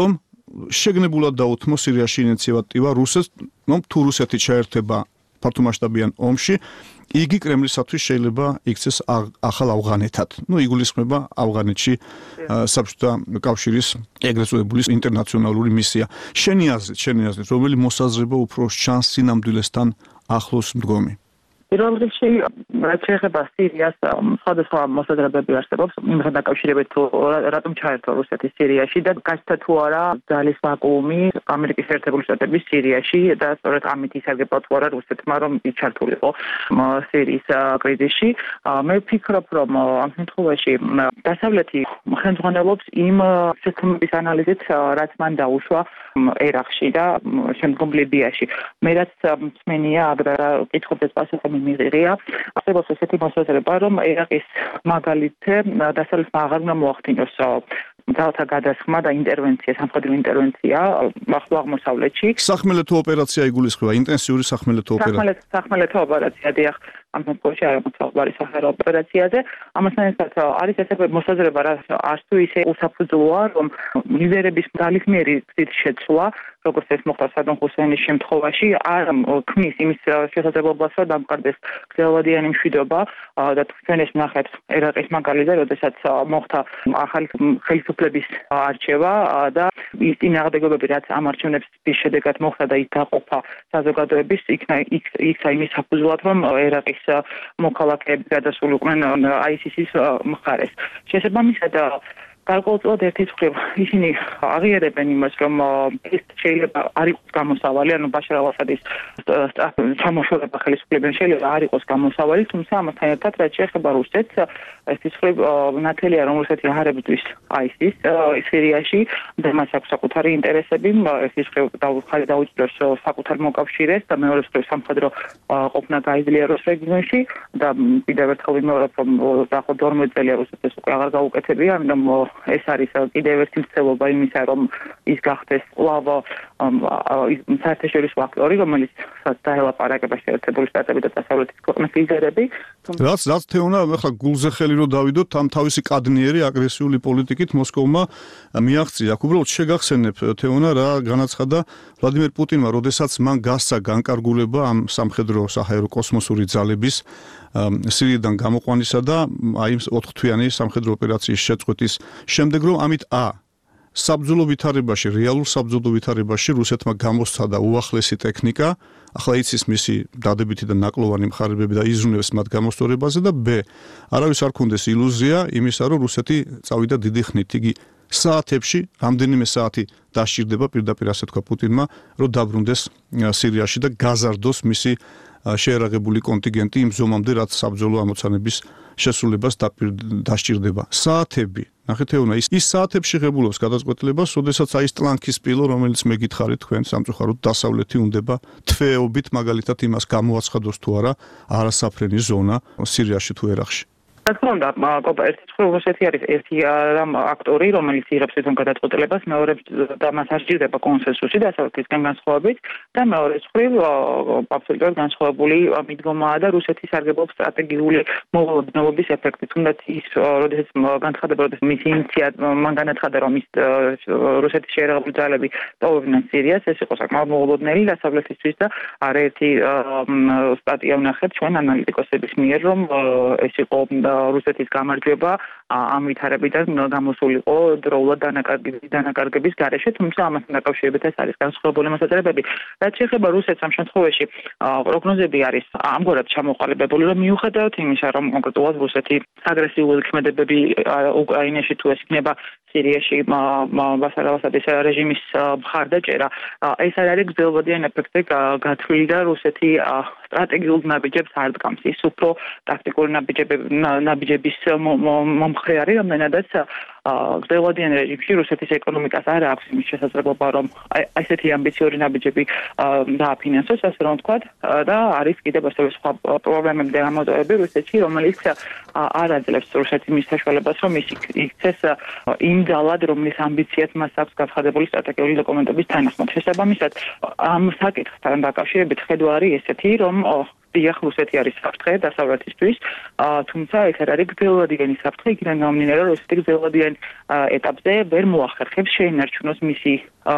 შეგნებულად დაუთმო სირიაში ინიციატივა რუსეთს, რომ თუ რუსეთი ჩაერთება ფართომასშტაბიან ომში, იგი კრემლისათვის შეიძლება იქცეს ახალ ავღანეთად. იგულისხმება ავღანეთში საბჭოთა კავშირის ეგრეთ წოდებული ინტერნაციონალური მისია. შენი აზრით, რომელი მოსაზრება უფრო ჩანს სინამდვილესთან ახლოს მდგომი? პირველ რიგში, რაც შეეხება სირიას, სხვადასხვა მოსაზრებები არსებობს იმასთან დაკავშირებით, თუ რატომ ჩაერთო რუსეთი სირიაში და გაჩნდა თუ არა ძალის ვაკუუმი ამერიკის შეერთებული შტატების სირიაში და სწორედ ამით ისარგებლა თუ არა რუსეთმა, რომ ჩართულიყო სირიის კრიზისში. მე ვფიქრობ, რომ ამ შემთხვევაში დასავლეთი ხელმძღვანელობს იმ შეცდომების ანალიზით, რაც მან დაუშვა ერაყში და შემდგომ ლიბიაში. მე რაც მსმენია აგრარა კითხობდეს პასუხები მიღია. არსებობს ესეთი მოსაზრება, რომ ერაყის მაგალითზე დასავლეთმა აღარ უნდა მოახდინოს ძალთა გადასხმა და ინტერვენცია, სამხედრო ინტერვენცია ახლო აღმოსავლეთში. სახმელეთო ოპერაცია იგულისხმება, ინტენსიური სახმელეთო ოპერაცია. სახმელეთო ოპერაცია, დიახ. ამ შემთხვევაში არ მოხდება სახარო ოპერაციაზე. ამასთან ერთად არის ესეთი მოსაზრება, რაც არც თუ ისე უსაფუძვლოა, რომ ლიდერების ძალისმიერი გზით შეცვლა, როგორც ეს მოხდა სადამ ჰუსეინის შემთხვევაში, არ ქმნის იმის შესაძლებლობას, რომ დამყარდეს გრძელვადიანი მშვიდობა და თქვენ ეს ნახეთ ერაყის მაგალითზე, როდესაც მოხდა ახალი ხელისუფლების არჩევა და ის წინააღმდეგობები, რაც ამ არჩევნების შედეგად მოხდა და ის დაყოფა საზოგადოების იქცა იმის საფუძვლად, რომ ერაყის მოქალაქეები გადასულიყვნენ ISIS-ის მხარეს. შესაბამისად გარკვეულწილად ერთი მხრივ ისინი აღიარებენ იმას, რომ ეს შეიძლება არ იყოს გამოსავალი, ანუ ბაშარ ალ-ასადის ჩამოშორება ხელისუფლებიდან შეიძლება არ იყოს გამოსავალი, თუმცა ამასთან ერთად რაც შეეხება რუსეთს, ეს მხრივ ნათელია, რომ რუსეთი არ ებრძვის ISIS სირიაში და მას აქვს საკუთარი ინტერესები, ეს მხრივ დაუჭიროს საკუთარ მოკავშირეს და მეორე მხრივ სამხედრო ყოფნა გაიძლიეროს რეგიონში და კიდევ ერთხელ ვიმეორებ, რომ დაახლოებით 12 წელია რუსეთს ეს უკვე აღარ გაუკეთებია, ამიტომ ეს არის კიდევ ერთი მცდელობა იმისა, რომ ის გახდეს კვლავ საერთაშორისო აქტორი, რომელიც დაელაპარაკება შეერთებული შტატები და დასავლეთის ქვეყნების ლიდერები. რაც თეონა, ახლა გულზე ხელი რო დავიდოთ, ამ თავისი კადნიერი აგრესიული პოლიტიკით მოსკოვმა მიაღწია. უბრალოდ შეგახსენებ თეონა, რა განაცხადა ვლადიმერ პუტინმა, როდესაც მან გასცა განკარგულება ამ სამხედრო საჰაერო კოსმოსური ძალების სირიიდან გამოყვანისა და აი 4 თვიანი სამხედრო ოპერაციის შეწყვეტის შემდეგ, რომ ამით საბრძოლო ვითარებაში, რეალურ საბრძოლო ვითარებაში რუსეთმა გამოსცადა უახლესი ტექნიკა, ახლა იცის მისი დადებითი და ნაკლოვანი მხარეები და იზრუნებს მათ გამოსწორებაზე და ბ. არავის არ ქონდეს ილუზია იმისა, რომ რუსეთი წავიდა დიდი ხნით. იგი საათებში, რამდენიმე საათი დასჭირდება პირდაპირ ასე თქვა პუტინმა, რომ დაბრუნდეს სირიაში და გაზარდოს მისი შეერაღებული კონტინგენტი იმ ზომამდე, რაც საბრძოლო ამოცანების შესრულებას დასჭირდება. საათები, ნახეთ ეუნა, ის საათებში ღებულობს გადაწყვეტილებას, როდესაც აი ეს ტლანქის სპილო, რომელიც მე გითხარით თქვენ სამწუხაროდ დასავლეთი უნდება თვეობით მაგალითად იმას გამოაცხადოს თუ არა არასაფრენი ზონა სირიაში თუ ერაყში. რა თქმა უნდა, ერთი მხრივ რუსეთი არის ერთი რამ აქტორი, რომელიც იღებს ეს გადაწყვეტილებას, მეორე და მას არ სჭირდება კონსენსუსი დასავლეთისგან განსხვავებით და მეორე მხრივ აბსოლუტურად განსხვავებული მიდგომაა და რუსეთი სარგებლობს სტრატეგიული მოულოდნელობის ეფექტით. თუნდაც ის როდესაც განცხადება, როდესაც მისი ინიციატივა მან განაცხადა, რომ ის რუსეთის შეერაღებული ძალები ტოვებდნენ სირიას, ეს იყო საკმაოდ მოულოდნელი დასავლეთისთვის და არაერთი სტატია ვნახეთ ჩვენ ანალიტიკოსების მიერ, რომ ეს იყო რუსეთის გამარჯვება ამ ვითარებიდან გამოსულიყო დროულად დანაკარგების გარეშე, თუმცა ამასთან დაკავშირებით ეს არის განსხვავებული მოსაზრებები. რაც შეეხება რუსეთს ამ შემთხვევაში, პროგნოზები არის ამგვარად ჩამოყალიბებული, რომ მიუხედავად იმისა, რომ კონკრეტულად რუსეთი აგრესიული ქმედებები უკრაინაში თუ ეს იქნება სირიაში ბაშარ ალ-ასადის რეჟიმის მხარდაჭერა, ეს არ არის გრძელვადიან ეფექტზე გათვლილი და რუსეთი სტრატეგიულ ნაბიჯებს არ დგამს. ის უფრო ტაქტიკური ნაბიჯების მომხრე არის, რამდენადაც გრძელვადიან რეჟიმში რუსეთის ეკონომიკას არ აქვს იმის შესაძლებლობა, რომ ესეთი ამბიციური ნაბიჯები დააფინანსოს, ასე რომ ვთქვათ, და არის კიდევ ასევე სხვა პრობლემები და გამოდოები რუსეთში, რომელიც არ აძლევს რუსეთის მის საშუალებას, რომ ის იქცეს იმ ძალად, რომლის ამბიციაც მას აქვს გაცხადებული სტრატეგიული დოკუმენტების თანახმად. შესაბამისად, ამ საკითხთან დაკავშირებით ხედვა არის ესეთი, რომ დიახ, რუსეთი არის საფრთხე დასავლეთისთვის, თუმცა ეს არ არის გრძელვადიანი საფრთხე, იქიდან გამომდინარე, რომ რუსეთი გრძელვადიან ეტაპზე ვერ მოახერხებს შეინარჩუნოს მისი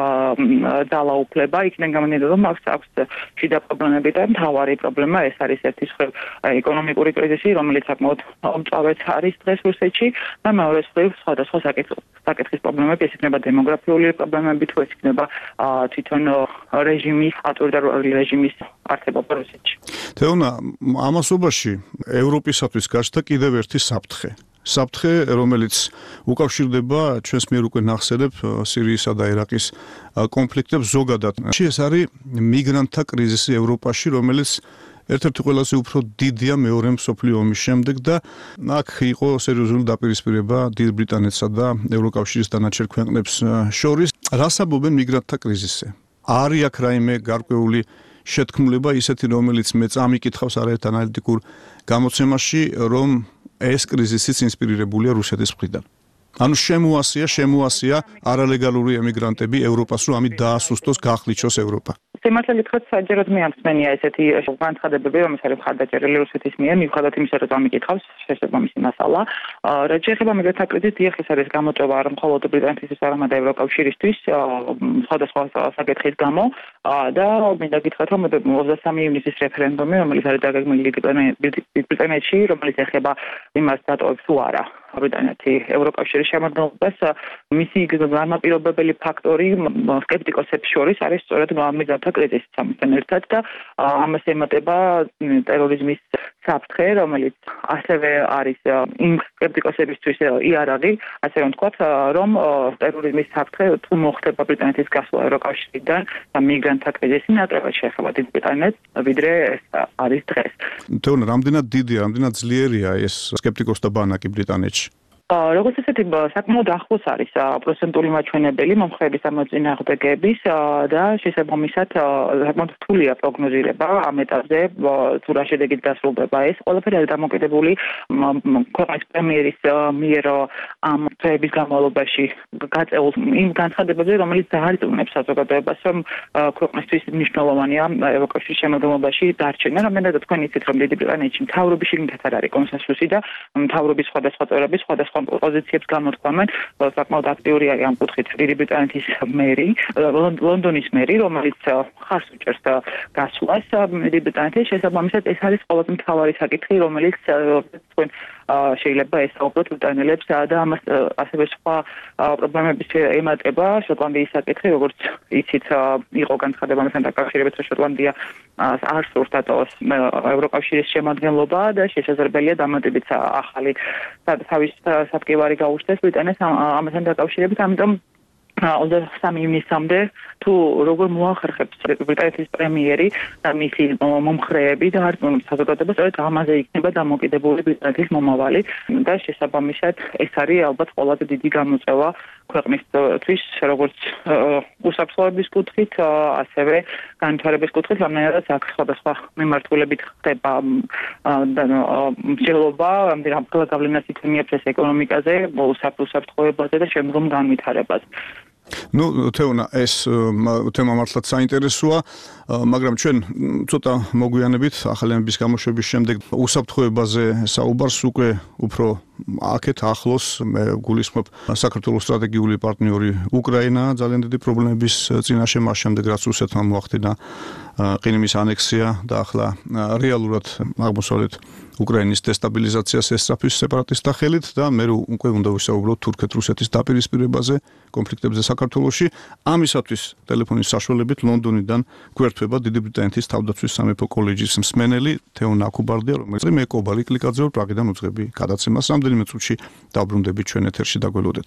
ძალაუფლება, იქიდან გამომდინარე, რომ აქვს შიდა პრობლემები და მთავარი პრობლემა ეს არის ერთის მხრივ ეკონომიკური კრიზისი, რომელიც საკმაოდ მწვავეც არის დღეს რუსეთში და მეორეს მხრივ სხვადასხვა საკითხის პრობლემები, ეს იქნება დემოგრაფიული პრობლემები, თუ ეს იქნება თვითონ რეჟიმის, ავტორიტარული რეჟიმის არსებობა რუსეთში. თეონა, ამასობაში ევროპისათვის გაჩნდა კიდევ ერთი საფრთხე, რომელიც უკავშირდება ჩვენს მიერ უკვე ნახსენებ სირიისა და ერაყის კონფლიქტებს ზოგადად. ეს არის მიგრანტთა კრიზისი ევროპაში, რომელიც ერთ-ერთი ყველაზე უფრო დიდია მეორე მსოფლიო ომის შემდეგ და აქ იყო სერიოზული დაპირისპირება დიდ ბრიტანეთსა და ევროკავშირის დანარჩენ ქვეყნებს შორის. რას ამბობენ მიგრანტთა კრიზისზე? არის აქ რაიმე გარკვეული შეთქმულება ისეთი, რომელიც მე წამიკითხავს არაერთ ანალიტიკურ გამოცემაში, რომ ეს კრიზისიც ინსპირირებულია რუსეთის მხრიდან. ანუ შემოასია არალეგალური ემიგრანტები ევროპას, რომ ამით დაასუსტოს, გაახლიჩოს ევროპა. სიმართლე გითხრათ, საჯაროდ მე არ მსმენია ესეთი განცხადებები, რომელიც არის მხარდაჭერილი რუსეთის მიერ, მიუხედავად იმისა, რომ წამიკითხავს შესაბამისი მასალა. რაც შეეხება მიგრანტთა კრიზისს, დიახ, ეს არის გამოწვევა არა მხოლოდ ბრიტანეთისთვის, არამედ ევროკავშირისთვის, სხვადასხვა საკითხის გამო და მინდა გითხრათ, რომ 23 ივნისის რეფერენდუმი, რომელიც არის დაგეგმილი ბრიტანეთში, რომელიც ეხება იმას, დატოვებს თუ არა ბრიტანეთი ევროკავშირის შემადგენლობას, მისი განმაპირობებელი ფაქტორი სკეპტიკოსებს შორის არის სწორედ მიგრანტთა კრიზისი ამასთან ერთად და ამას ემატება ტერორიზმის საფრთხე, რომელიც ასევე არის იმ სკეპტიკოსებისთვის იარაღი, ასე რომ ვთქვათ, რომ ტერორიზმის საფრთხე თუ მოხდება ბრიტანეთის გასვლა ევროკავშირიდან და მიგრანტთა კრიზისი ნაკლებად შეეხება დიდ ბრიტანეთს, ვიდრე ეს არის დღეს. თეონა, რამდენად ძლიერია ეს სკეპტიკოსთა ბანაკი ბრიტანეთში? როგორც ესეთი საკმაოდ ახლოს არის პროცენტული მაჩვენებელი მომხრეების ამოწინააღმდეგეების და შესაბამისად საკმაოდ რთულია პროგნოზირება ამ ეტაპზე თუ რა შედეგით დასრულდება ეს. ყველაფერი არის დამოკიდებული ქვეყნის პრემიერის მიერ ამ დღეების განმავლობაში გაწეულ იმ განცხადებებზე, რომელიც დაარწმუნებს საზოგადოებას, რომ ქვეყნისთვის მნიშვნელოვანია ევროკავშირის შემადგენლობაში დარჩენა. რამდენადაც თქვენ იცით, რომ დიდი ბრიტანეთში მთავრობის შიგნით არ არის კონსენსუსი და მთავრობის სხვადასხვა წევრები სხვადასხვა პოზიციებს გამოთქვამენ, საკმაოდ აქტიური არის ამ კუთხით დიდი ბრიტანეთის მერი, ლონდონის მერი, რომელიც ხარს უჭერს გასვლას დიდი ბრიტანეთის შესაბამისად ეს არის ყველაზე მთავარი საკითხი, რომელიც თქვენ შეიძლება ესაუბროთ ბრიტანელებს და ამას ასევე სხვა პრობლემების ემატება შოტლანდიის საკითხი, როგორც იცით, იყო განცხადება მასთან დაკავშირებით, რომ შოტლანდია არ სურს დატოვოს ევროკავშირის შემადგენლობა და შესაძლებელია დამატებით ახალი თავის სადგევარი გაუჩნდეს ბრიტანეთს ამასთან დაკავშირებით, ამიტომ 23 ივნისამდე თუ როგორ მოახერხებს ბრიტანეთის პრემიერი და მისი მომხრეები და არწმუნებს საზოგადოებას, სწორედ ამაზე იქნება დამოკიდებული ბრიტანეთის მომავალი და შესაბამისად ეს არის ალბათ ყველაზე დიდი გამოწვევა ქვეყნისთვის, როგორც უსაფრთხოების კუთხით, ასევე განვითარების კუთხით, რამდენადაც აქ სხვადასხვა მიმართულებით ხდება მსჯელობა, რამდენად გავლენას ითმიებს ეს ეკონომიკაზე, უსაფრთხოებაზე და შემდგომ განვითარებას. თეონა, ეს თემა მართლაც საინტერესოა, მაგრამ ჩვენ ცოტა მოგვიანებით ახალების გამოშვების შემდეგ უსაფრთხოებაზე საუბარს უკვე უფრო აქეთ ახლოს მე გულისხმობ საქართველოს სტრატეგიული პარტნიორი უკრაინა ძალიან დიდი პრობლემების წინაშე მას შემდეგ რაც რუსეთმა მოახდინა ყირიმის ანექსია და ახლა რეალურად აღმოსავლეთ უკრაინის დესტაბილიზაციას ესწრაფვის სეპარატისტთა ხელით და მე უკვე უნდა ვისაუბროთ თურქეთ-რუსეთის დაპირისპირებაზე კონფლიქტებზე საქართველოში. ამისათვის ტელეფონის საშუალებით ლონდონიდან გვერდება დიდი ბრიტანეთის თავდაცვის სამეფო კოლეჯის მსმენელი თეონა აკუბარდია, რომელიც მე კობალი კლიკაძე ვარ პრაღიდან უძღები გადაცემას. რამდენიმე წუთში დავბრუნდებით ჩვენ ეთერში და გველოდეთ.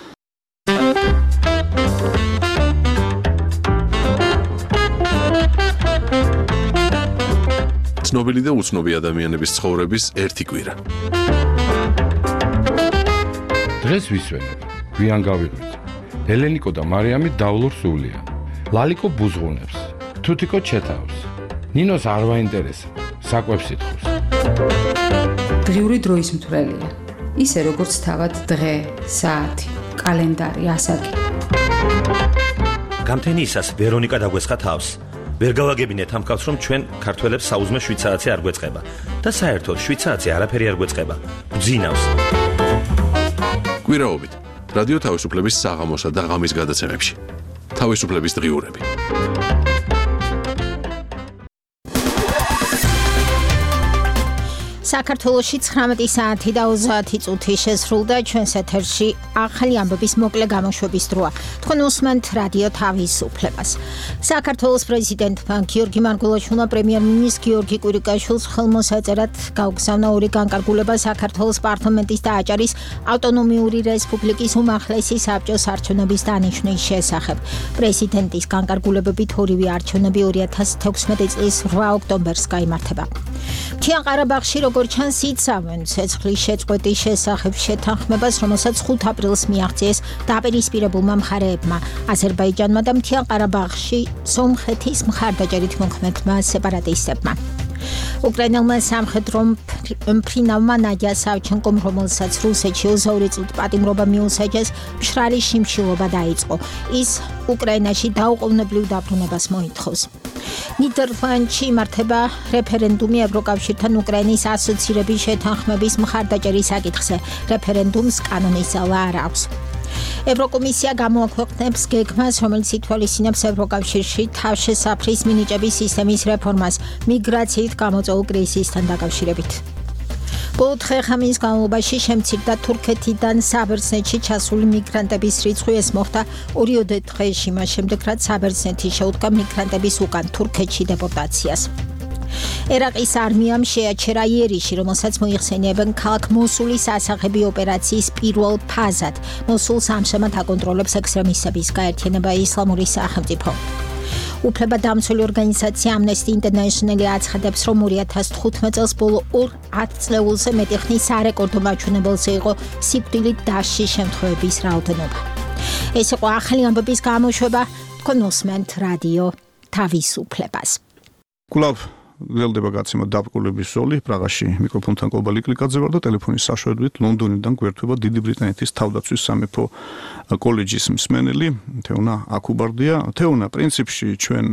ცნობილი და უცნობი ადამიანების ცხოვრების ერთი კვირა. დღეს ვისვენებ, გვიან გავიღვიძე. ელენიკო და მარიამი დავლურ სულიან. ლალიკო ბუზღუნებს, თუთიკო ჩეთავს. ნინოს არ ვაინტერესებს, საკვებს ითხოვს. დღიური დროის მთვრელია. ისე როგორც თავად დღე, საათი, კალენდარი, ასაკი. გამთენიისას ვერონიკა დაგვესხა თავს. ვერ გავაგებინეთ ამ კაცს, რომ ჩვენ ქართველებს საუზმე 7 საათი არ გვეწყება და საერთოდ 7 საათი არაფერი არ გვეწყება. გძინავს. კვირაობით რადიო თავისუფლების საღამოსა და ღამის გადაცემებში. თავისუფლების დღიურები. საქართველოში 19 საათი და 30 წუთი შესრულდა ჩვენს ეთერში ახალი ამბების მოკლე გამოშვების დროა. თქვენ უსმენთ რადიო თავისუფლებას. საქართველოს პრეზიდენტმა გიორგი მარგველაშვილმა პრემიერ-მინისტრ გიორგი კვირიკაშვილს ხელმოსაწერად გაუგზავნა ორი განკარგულება საქართველოს პარლამენტის და აჭარის ავტონომიური რესპუბლიკის უმაღლესი საბჭოს არჩევნების დანიშვნის შესახებ. პრეზიდენტის განკარგულებებით ორივე არჩევნები 2016 წლის 8 ოქტომბერს გაიმართება. მთიან ყარაბაღში როგორც ჩანს იცავენ ცეცხლის შეწყვეტის შესახებ შეთანხმებას, რომელსაც 5 აპრილს მიაღწიეს დაპირისპირებულმა მხარეებმა, აზერბაიჯანმა და მთიან ყარაბაღში სომხეთის მხარდაჭერით მოქმედმა სეპარატისტებმა. უკრაინელმა სამხედრო მფრინავმა ნადია სავჩენკომ, რომელსაც რუსეთში 22 წლით პატიმრობა მიუსაჯეს, მშრალი შიმშილობა დაიწყო. ის უკრაინაში დაუყოვნებლივ დაბრუნებას მოითხოვს. ნიდერლანდში იმართება რეფერენდუმი ევროკავშირთან უკრაინის ასოცირების შეთანხმების მხარდაჭერის საკითხზე. რეფერენდუმს კანონის ძალა არ აქვს. ევროკომისია გამოაქვეყნებს გეგმას, რომელიც ითვალისწინებს ევროკავშირში თავშესაფრის მინიჭების სისტემის რეფორმას მიგრაციით გამოწვეულ კრიზისთან დაკავშირებით. ბოლო დღე-ღამის განმავლობაში შემცირდა თურქეთიდან საბერძნეთში ჩასული მიგრანტების რიცხვი. ეს მოხდა 2 დღეში, მას შემდეგ რაც საბერძნეთი შეუდგა მიგრანტების უკან თურქეთში დეპორტაციას. ერაყის არმიამ შეაჩერა იერიში, რომელსაც მოიხსენიებენ ქალაქ მოსულის ასაღები ოპერაციის პირველ ფაზად. მოსულს ამჟამად აკონტროლებს ექსტრემისტების გაერთიანება ისლამური სახელმწიფო. უფლებადამცველი ორგანიზაცია Amnesty International აცხადებს, რომ 2015 წელს ბოლო 10 წლეულზე მეტი ხნის არეკორდო მაჩვენებელზე იყო სიკვდილით დასჯის შემთხვევების რაოდენობა. ეს იყო ახალი ამბების გამოშვება. თქვენ უსმენთ რადიო თავისუფლებას. კვლავ გრძელდება გაცემა დაბრკოლების ზოლი. პრაღაში მიკროფონთან კობალი კლიკაძე ვარ და ტელეფონის საშუალებით ლონდონიდან გვერდება დიდი ბრიტანეთის თავდაცვის სამეფო კოლეჯის მსმენელი თეონა აკუბარდია. თეონა, პრინციპში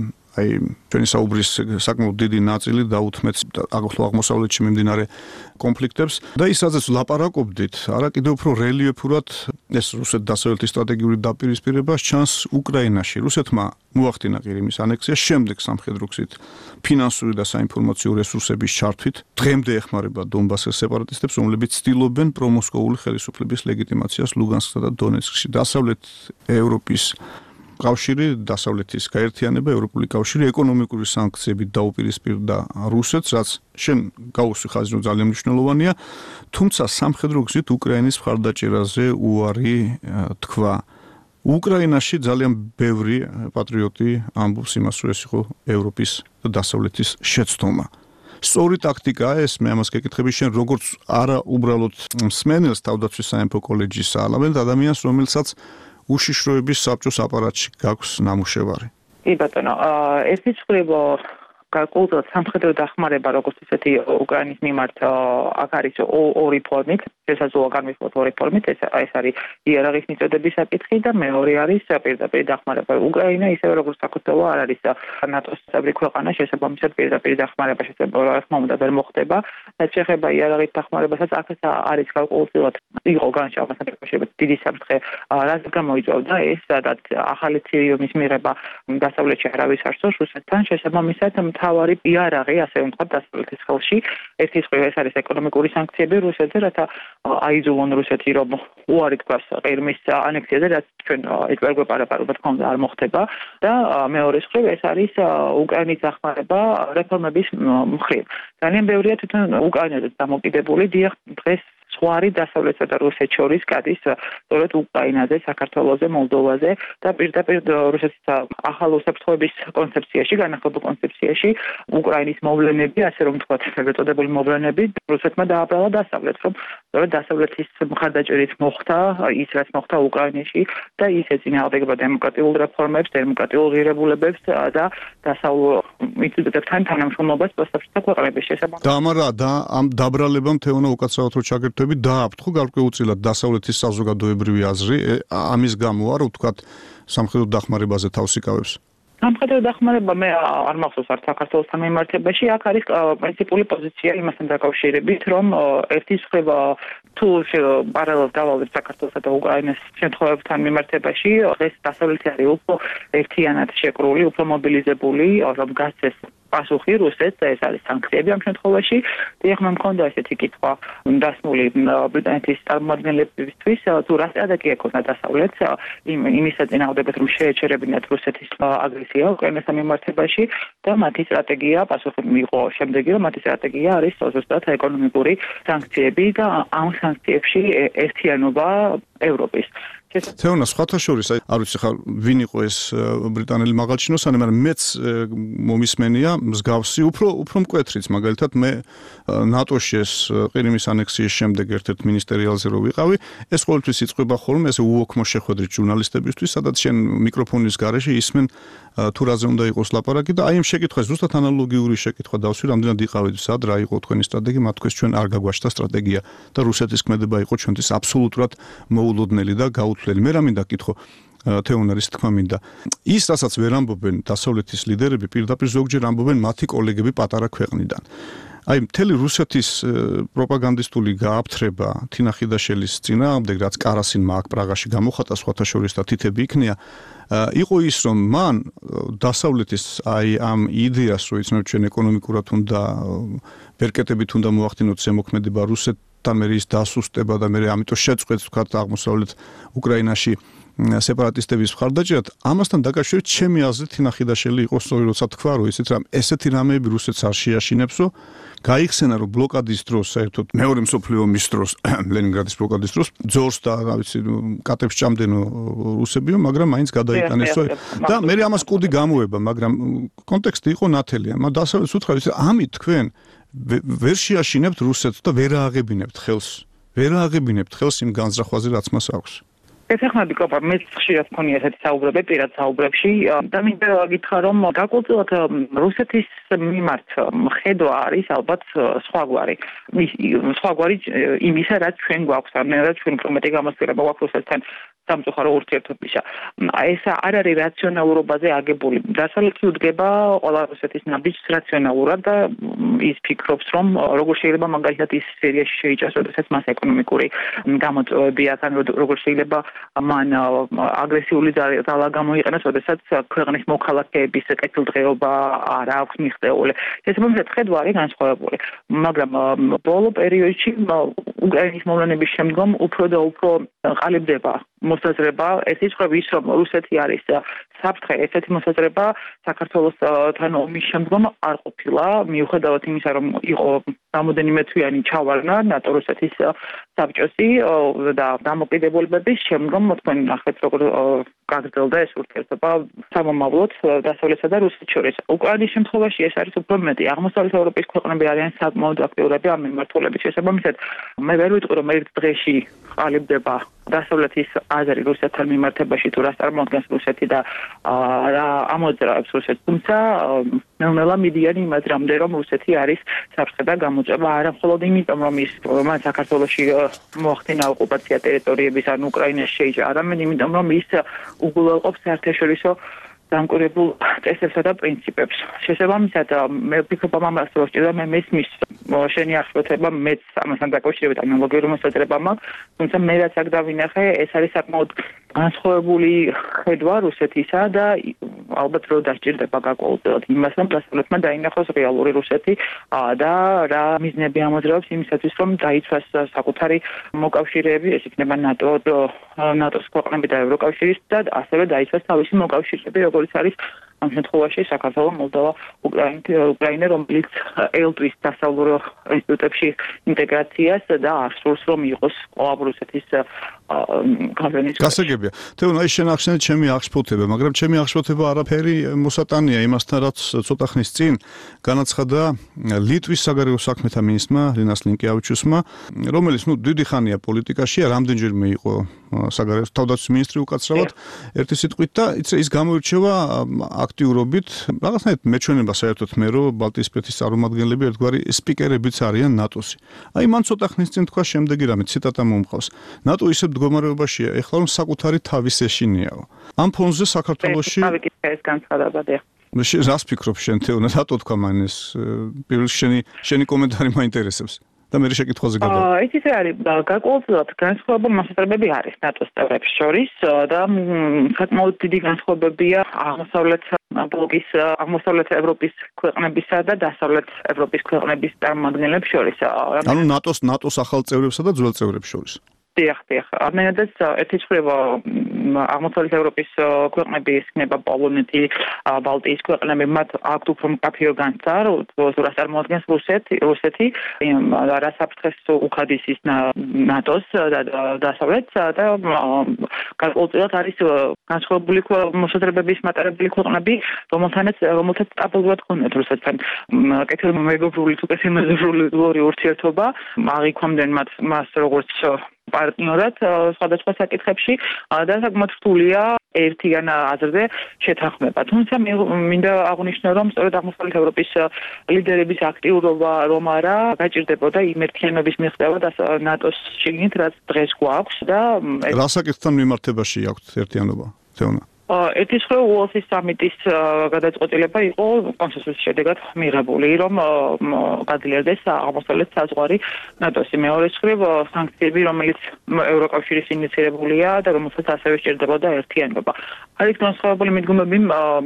ჩვენი საუბრის საკმაოდ დიდი ნაწილი დაუთმეთ ახლო აღმოსავლეთში მიმდინარე კონფლიქტებს და ის რაზეც ვლაპარაკობდით, არა კიდევ უფრო რელიეფურად ეს რუსეთ-დასავლეთის სტრატეგიული დაპირისპირება ჩანს უკრაინაში. რუსეთმა მოახდინა ყირიმის ანექსია, შემდეგ სამხედრო გზით ფინანსური და საინფორმაციო რესურსების ჩართვით დღემდე ეხმარება დონბასის სეპარატისტებს, რომლებიც ცდილობენ პრომოსკოვული ხელისუფლების ლეგიტიმაციას ლუგანსკსა და დონეცკში. დასავლეთ ევროპის კავშირი, დასავლეთის გაერთიანება, ევროპული კავშირი ეკონომიკური სანქციებით დაუპირისპირდა რუსეთს, რაც შენ გაუსვი ხაზი რომ ძალიან მნიშვნელოვანია, თუმცა სამხედრო გზით უკრაინის მხარდაჭერაზე უარი თქვა. უკრაინაში ძალიან ბევრი პატრიოტი ამბობს იმას, რომ ეს იყო ევროპის და დასავლეთის შეცდომა. სწორი ტაქტიკაა ეს, მე ამას გეკითხები, შენ როგორც არა უბრალოდ მსმენელს თავდაცვის სამეფო კოლეჯის ალამენტ ადამიანს, რომელსაც უშიშროების საბჭოს აპარატში გაქვს ნამუშევარი. კი ბატონო, ეს ისწრებო კულტურა სამხედრო დახმარება როგორც ისეთი უკრაინის მიმართ აქ არის ორი ფორმით, შესაძლოა განვიხილოთ ორი ფორმით, ეს არის იერარქიის მიწოდების საკითხი და მეორე არის პირდაპირ დახმარება. უკრაინა ისევე როგორც საქართველო არ არის ნატოს წევრი ქვეყანა, შესაბამისად პირდაპირ დახმარება შესაძლოა რა თქმა უნდა ვერ მოხდება. რაც შეეხება იერარქიის დახმარებასაც, აქაც არის გარკვეულწილად იყო განსხვავება საკითხებად დიდი საფრთხე, რაც გამოიწვევდა ეს ახალი ცივიუმის მიღება დასავლეთში არავის არ სწორს რუსეთთან, შესაბამისად მთავარი იარაღი, ასე ვთქვათ, დასავლეთის ხელში. ერთი ეს არის ეკონომიკური სანქციები რუსეთზე, რათა აიძულონ რუსეთი რომ უარი თქვას ყირიმის ანექსიაზე, რაც ჩვენ ვერ გვეპარაპარება, თქმა უნდა, არ მოხდება და მეორე მხრივ ეს არის უკრაინის დახმარება რეფორმების მხრივ. ძალიან ბევრია თვითონ უკრაინაზე დამოკიდებული, დიახ, დღეს ზღვარი დასავლეთსა და რუსეთს შორის გადის სწორედ უკრაინაზე, საქართველოზე, მოლდოვაზე და პირდაპირ რუსეთის ახალ უსაფრთხოების კონცეფციაში, განახლებულ კონცეფციაში უკრაინის მოვლენები, ასე რომ ვთქვათ, ეგრეთწოდებული მოვლენები რუსეთმა დააბრალა დასავლეთს, რომ სწორედ დასავლეთის მხარდაჭერით მოხდა ის, რაც მოხდა უკრაინაში და ის ეწინააღმდეგება დემოკრატიულ რეფორმებს, დემოკრატიულ ღირებულებებს და დასავლურ ინსტიტუტებთან თანამშრომლობას დასავლეთის ქვეყნების შესაბამისად. და ამარა და ამ დაბრალებამ თეონა უკაცრავად რო ჩაგერთვები დააფრთხო გარკვეულწილად დასავლეთის საზოგადოებრივი აზრი ამის გამო არ ვთქვათ სამხედრო დახმარებაზე თავს იკავებს. სამხედრო დახმარება მე არ მახსოვს არც საქართველოსთან მიმართებაში, აქ არის პრინციპული პოზიცია იმასთან დაკავშირებით, რომ ერთის მხრივ თუ პარალელურად დავალდეთ საქართველოსა და უკრაინას შემთხვევებთან მიმართებაში, ეს დასავლეთი არის უფრო ერთიანად შეკრული, უფრო მობილიზებული, რომ გასცეს პასუხი რუსეთს და ეს არის სანქციები ამ შემთხვევაში. დიახ, მე მქონდა ესეთი კითხვა დასმული ბრიტანეთის წარმომადგენლებისთვის, თუ რა სტრატეგია ქონდა დასავლეთს იმის საწინააღმდეგოდ, რომ შეეჩერებინათ რუსეთის აგრესია უკრაინასთან მიმართებაში და მათი სტრატეგია პასუხი მიიღო შემდეგი, რომ მათი სტრატეგია არის ზუსტად ეკონომიკური სანქციები და ამ სანქციებში ერთიანობა ევროპის. თეონა სხვათა შორის არ ვიცი ხა ვინ იყო ეს ბრიტანელი მაღალჩინოსანი, მაგრამ მეც მომისმენია მსგავსი უფრო მკვეთრიც, მაგალითად მე ნატოში ეს ყირიმის ანექსიის შემდეგ ერთ-ერთ მინისტერიალზე რო ვიყავი, ეს ყოველთვის იწყება ხოლმე ეს უოქმო შეხვედრით ჟურნალისტებისთვის, სადაც შენ მიკროფონის გარეშე ისმენ თუ რაზე უნდა იყოს ლაპარაკი და აი ამ შეკითხვას ზუსტად ანალოგიური შეკითხვა დავსვი, რამდენად იყავით სად რა იყო თქვენი სტრატეგია, მათ თქვეს ჩვენ არ გაგვაჩნდა სტრატეგია და რუსეთის ქმედება იყო ჩვენთვის აბსოლუტურად მოულოდნელი და გაუცვლელი. მე რა მინდა კითხო თეონარის თქმა მინდა. ის რასაც ვერ ამბობენ დასავლეთის ლიდერები, პირდაპირ ზოგჯერ ამბობენ მათი კოლეგები პატარა ქვეყნიდან. აი მთელი რუსეთის პროპაგანდისტული გააფთრება თინა ხიდაშელის წინააღმდეგ, რაც კარასინმა აქ პრაღაში გამოხატა სხვათა შორის და თითები იქნია, იყო ის, რომ მან დასავლეთის აი ამ იდეას, რომ იცნობ ჩვენ ეკონომიკურად უნდა ბერკეტებით უნდა მოახდინოთ ზემოქმედება რუსეთთან, მე ის დასუსტება და მე ამიტომ შეწყვეტს ვთქვათ აღმოსავლეთ უკრაინაში სეპარატისტების მხარდაჭერად, ამასთან დაკავშირებით ჩემი აზრით თინა ხიდაშელი იყო სწორი, როცა თქვა, რომ ისეთ რამ ესეთი რამეები რუსეთს არ შეაშინებსო, გაიხსენა რომ ბლოკადის დროს, საერთოდ მეორე მსოფლიო ომის დროს, ლენინგრადის ბლოკადის დროს ძორს და რა ვიცი, კატებს ჭამდენო რუსებიო, მაგრამ მაინც გადაიტანესო და მე ამას კუდი გამოება, მაგრამ კონტექსტი იყო ნათელია. მაგრამ დასავლეთს უთხრა, ამით თქვენ ვერ შეაშინებთ რუსეთს და ვერ ააღებინებთ ხელს იმ განზრახვაზე, რაც მას აქვს. ეხლა მიკროფონ მე ხშირად მქონია ესეთი საუბრები პირად საუბრებში და მინდა გითხრა რომ გაკვეთილად რუსეთის მიმართ ხედვა არის ალბათ სხვაგვარი იმისა რაც ჩვენ გვაქვს ამერად ჩვენ პრომეტი გამოსწრება გვაქვს რუსეთთან სამწუხარო ურთიერთობისა. ეს არ არის რაციონალურობაზე აგებული. დასავლეთი უდგება ყველა რუსეთის ნაბიჯს რაციონალურად და ის ფიქრობს, რომ როგორ შეიძლება მაგალითად ის სირიაში შეიჭრას, როდესაც მას ეკონომიკური გამოწვევები აქვს, ან როგორ შეიძლება მან აგრესიული ძალა გამოიყენოს, როდესაც ქვეყნის მოქალაქეების კეთილდღეობა არ აქვს მიღწეული. შესაბამისად, ხედვა არის განსხვავებული. მაგრამ ბოლო პერიოდში უკრაინის მოვლენების შემდგომ უფრო და უფრო ყალიბდება მოსაზრება, ეს იწვევს ის, რომ რუსეთი არის საფრთხე, ესეთი მოსაზრება საქართველოსთან ომის შემდგომ არ ყოფილა, მიუხედავად იმისა, რომ იყო რამოდენიმე თვიანი ჩავარდნა ნატო-რუსეთის საბჭოსი და დამოკიდებულებების შემდგომ თქვენ ნახეთ, როგორ გაგრძელდა ეს ურთიერთობა სამომავლოდ დასავლეთსა და რუსეთს შორის. უკრაინის შემთხვევაში ეს არის უფრო მეტი. აღმოსავლეთ ევროპის ქვეყნები არიან საკმაოდ აქტიურები ამ მიმართულებით. შესაბამისად, მე ვერ ვიტყვი, რომ ერთ დღეში ყალიბდება დასავლეთის აზრი რუსეთთან მიმართებაში თუ რას წარმოადგენს რუსეთი და რა ამოძრავებს რუსეთს. თუმცა ნელ-ნელა მიდიან იმ აზრამდე, რომ რუსეთი არის საფრთხე და გამოწვევა არა მხოლოდ იმიტომ, რომ ის მან საქართველოში მოახდინა ოკუპაცია ტერიტორიების ან უკრაინას შეიჭრა, არამედ იმიტომ, რომ ის უგულელყოფს საერთაშორისო დამკვირვებულ წესებსა და პრინციპებს. შესაბამისად, მე ვფიქრობ ამას, რომ შეიძლება მე მესმის შენი აღშფოთება მეც ამასთან დაკავშირებით ანალოგიური მოსაზრება მაქვს, თუმცა მე რაც აქ დავინახე, ეს არის საკმაოდ განსხვავებული ხედვა რუსეთისა და ალბათ რომ დასჭირდება გაკვეთილად იმას, რომ დასავლეთმა დაინახოს რეალური რუსეთი და რა მიზნები ამოძრავებს იმისათვის, რომ დაიცვას საკუთარი მოკავშირეები, ეს იქნება ნატოს ქვეყნები და ევროკავშირის და ასევე დაიცვას თავისი მოკავშირეები, როგორც არის ამ შემთხვევაში საქართველო, მოლდოვა, უკრაინა, რომელიც ელტვის დასავლურ ინსტიტუტებში ინტეგრაციას და არსულს რომ იყოს რუსეთის გავლენის. გასაგებია. თეონა, ის შენ ახსენე ჩემი აღშფოთება, მაგრამ ჩემი აღშფოთება არაფერი მოსატანია იმასთან, რაც ცოტა ხნის წინ განაცხადა ლიტვის საგარეო საქმეთა მინისტრმა ლინას ლინკეავიჩუსმა, რომელიც დიდი ხანია პოლიტიკაშია, რამდენჯერმე იყო საგარეო თავდაცვის მინისტრი უკაცრავად ერთი სიტყვით და ის გამოირჩევა აქტიურობით, რაღაცნაირად მეჩვენება საერთოდ მე რომ ბალტიისპირეთის წარმომადგენლები ერთგვარი სპიკერებიც არიან ნატოსი. აი მან ცოტა ხნის წინ თქვა შემდეგი რამე ციტატა მომყავს. ნატო ისევ მდგომარეობაშია, ეხლა რომ საკუთარი თავის ეშინიაო. ამ ფონზე საქართველოში ეს განცხადება დიახ. რას ფიქრობ შენ თეონა რატო თქვა მან ეს პირველ შენი კომენტარი მაინტერესებს და მე შეკითხვაზე გადავ. ის არის გარკვეულწილად განსხვავებული მასშტაბები არის ნატოს წევრებს შორის და საკმაოდ დიდი განსხვავებებია აღმოსავლეთ ბლოკის აღმოსავლეთ ევროპის ქვეყნებისა და დასავლეთ ევროპის ქვეყნების წარმომადგენლებს შორის. ანუ ნატოს ახალ წევრებსა და ძველ წევრებს შორის. დიახ. ამენადაც ერთი მხრივ აღმოსავლეთ ევროპის ქვეყნები ისქნება პოლონეთი, ბალტიის ქვეყნები, მათ აქვთ უფრო მკაფიო განცდა, რას წარმოადგენს რუსეთი, რაც აფრთხეს უქადისის ნატოს და დასავლეთს და გარკვეულწილად არის განსხვავებული მოსაზრებების მატარებელი ქვეყნები, რომელთაც სტაბილურად ჰქონდათ რუსეთთან კეთილმეგობრული თუ კეთილმეზობლური ურთიერთობა, აღიქვამდნენ მას როგორც პარტნიორად სხვადასხვა საკითხებში და საკმაოდ რთულია ერთიან აზრზე შეთანხმება. თუმცა მინდა აღვნიშნო, რომ სწორედ აღმოსავლეთ ევროპის ლიდერების აქტიურობა რომ არა გაჭირდებოდა იმ ერთიანობის მიღწევა და ნატოს შიგნით, რაც დღეს გვაქვს და რა საკითხთან მიმართებაში აქვთ ერთიანობა, თეონა? ერთი მხრივ უელსის სამიტის გადაწყვეტილება იყო კონსენსუსის შედეგად მიღებული, რომ გაძლიერდეს აღმოსავლეთ საზღვარი ნატოს. მეორე მხრივ სანქციები, რომელიც ევროკავშირის ინიციირებულია და რომელსაც ასევე სჭირდებოდა ერთიანობა. არის განსხვავებული მიდგომები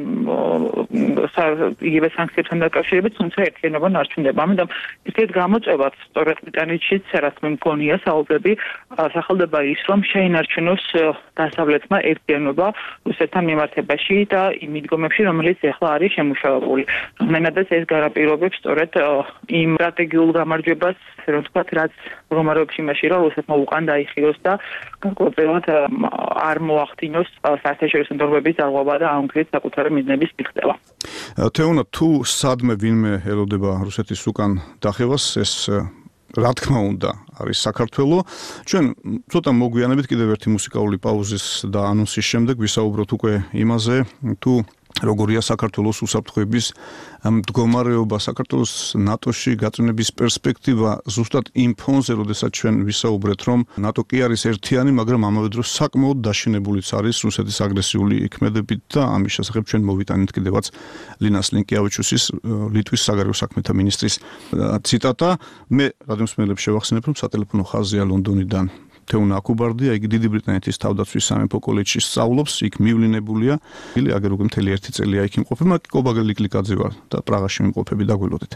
იგივე სანქციებთან დაკავშირებით, თუმცა ერთიანობა ნარჩუნდება. ამიტომ ერთ გამოწვევად სწორედ ბრიტანეთშიც, რაც მე მგონია, საუბრები სახელდება ის, რომ შეინარჩუნოს დასავლეთმა ერთიანობა რუსეთთან მიმართებაში და იმ მიდგომებში, რომელიც ახლა არის შემუშავებული. მენადაც ეს განაპირობებს სწორედ იმ სტრატეგიულ გამარჯვებას, რომ თქვათ, რაც რომარებში იმაში, რომ რუსეთმა უკან დაიხიოს და გარკვეულწილად არ მოახდინოს საერთაშორისო ნორმების დარღვევა და ამ გზით საკუთარი მიზნების მიღწევა. თეონა, თუ სადმე ვინმე ელოდება რუსეთის უკან დახევას, ეს რა თქმა უნდა არის საქართველო. ჩვენ ცოტა მოგვიანებით კიდევ ერთი მუსიკალური პაუზის და ანონსის შემდეგ ვისაუბროთ უკვე იმაზე, თუ როგორია საქართველოს უსაფრთხოების მდგომარეობა, საქართველოს ნატოში გაწვენების პერსპექტივა ზუსტად იმ ფონზე, როდესაც ჩვენ ვისაუბრეთ, რომ ნატო კი არის ერთიანი, მაგრამ ამავე დროს საკმაოდ დაშინებულიც არის რუსეთის აგრესიული იქმედებით და ამის შესახებ ჩვენ მოვიტანეთ კიდევაც ლინას ლინკიავიჩუსის ლიტვის საგარეო საქმეთა მინისტრის ციტატა. მე რადიომსმენელებს შევახსენებ, რომ სატელეფონო ხაზია ლონდონიდან თეონა აკუბარდია, იგი დიდი ბრიტანეთის თავდაცვის სამეფო კოლეჯში სწავლობს, იქ მივლინებულია. აგერ უკვე მთელი 1 წელია იქ იმყოფება, კობა გლიკლიკაძე ვარ და პრაღაში მიმყოფები დაგველოდეთ.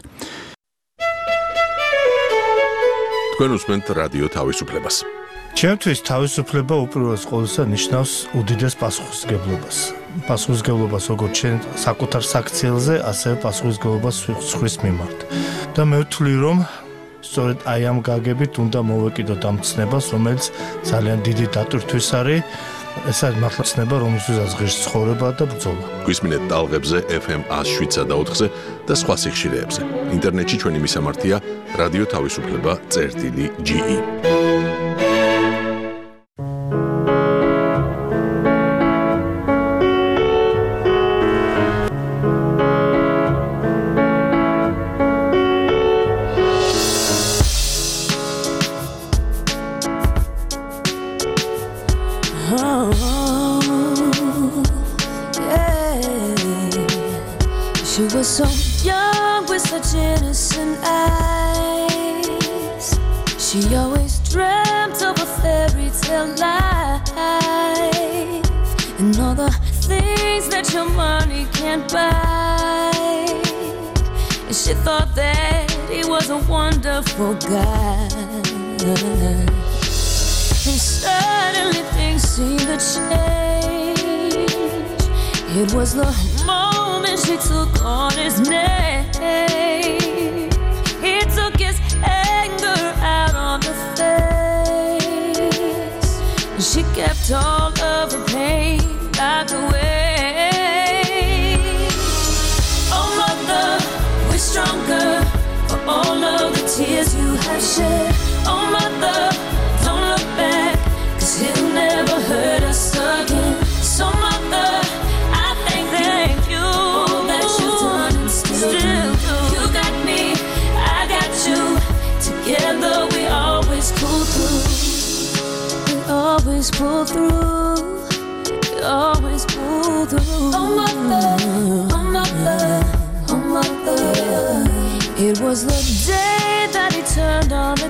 თქვენ უსმენთ რადიო თავისუფლებას. ჩემთვის თავისუფლება უპირველეს ყოვლისა ნიშნავს უდიდეს პასუხისმგებლობას. პასუხისმგებლობას როგორც ჩვენ საკუთარ საქციელზე, ასევე პასუხისმგებლობას სხვის მიმართ. და მე ვთვლი, რომ სწორედ აი ამ გაგებით უნდა მოვეკიდოთ ამ ცნებას, რომელიც ძალიან დიდი დატვირთვის არის. ეს არის მართლა ცნება, რომელსაც ღირს ცხოვრება და ბრძოლა. გვისმინეთ ტალღებზე FM 107 და 4-ზე და სხვა სიხშირეებზე. ინტერნეტში ჩვენი მისამართია რადიო თავისუფლება.ge. She was so young with such innocent eyes. She always dreamt of a fairy tale life and all the things that your money can't buy. And she thought that he was a wonderful guy. And suddenly things seemed to change. It was the moment she took on his name. He took his anger out on the face. And she kept all of her pain locked away. Oh mother, we're stronger for all of the tears you have shed. Oh mother, don't look back, 'cause he'll never hurt us again. So mother, I thank you that you've done and still do. You got me, I got you. Together we always pull through. We always pull through. We always pull through. through. Oh mother, oh mother, oh mother. It was the day that he turned on the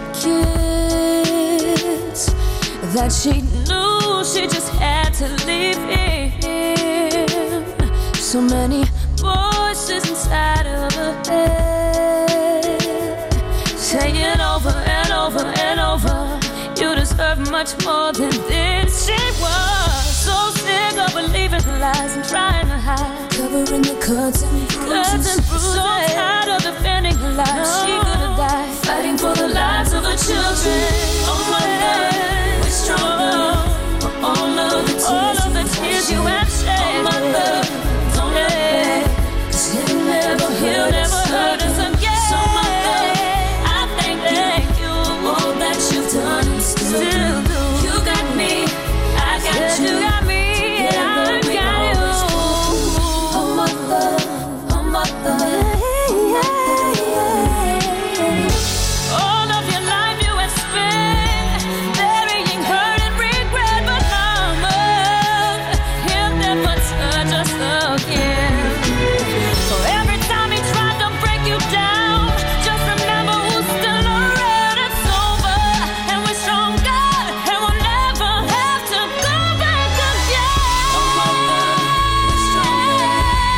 kids that she knew she just had to leave him. So many voices inside of her head saying over and over and over, you deserve much more than this. She was so sick of believing lies and trying to hide, covering the cuts and bruises. So tired of defending her life, she could have died fighting for the lives of her children. Oh mother, we're stronger for all of the tears you have shed. Oh mother, don't let back, 'cause he'll never hurt us again. So mother, I thank you all that you've done and still do. You got me, I got you. You got me, and I got you. Oh mother, oh mother. All of your life you have spent burying hurt and regret, but mama, he'll never touch us again. So every time he tried to break you down, just remember who's still around. It's over, and we're stronger, and we'll never have to go back again. Oh mother, we're stronger.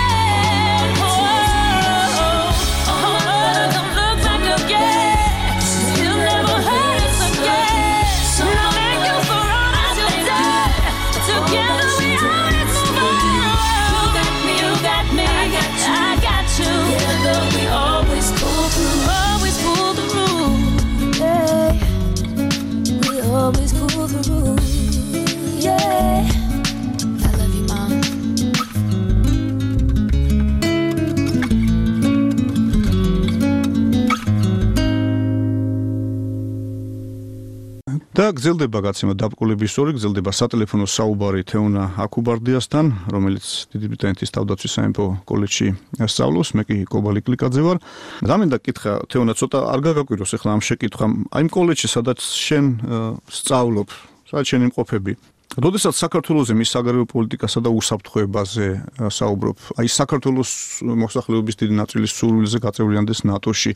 Oh mother, don't look back again. You'll never hurt us again. So thank you for all that you've done. Together we always move on. You got me, you got me, I got you. Together we always pull through. Always pull through. Yeah. We always pull through. Yeah. I love you, Mom. და გრძელდება გაცემა დაბკოლების სწორი გრძელდება სატელეფონო საუბარი თეუნა აკუბარდიასთან, რომელიც დიდი ბრიტანეთის თავდაცვის სამეფო კოლეჯში სწავლობს. მე კი კობალი კლიკაძე ვარ. დამინდა კითხა თეუნა, ცოტა არ გაგაკვიროს ახლა ამ შეკითხვამ. აი იმ კოლეჯში, სადაც შენ სწავლობ, სადაც შენ იმყოფები. როდესაც საქართველოზე მის საგარეო პოლიტიკასა და უსაფრთხოებაზე საუბრობ, აი საქართველოს მოსახლეობის დიდი ნაწილის სურვილზე გაწევრიანდეს ნატოში,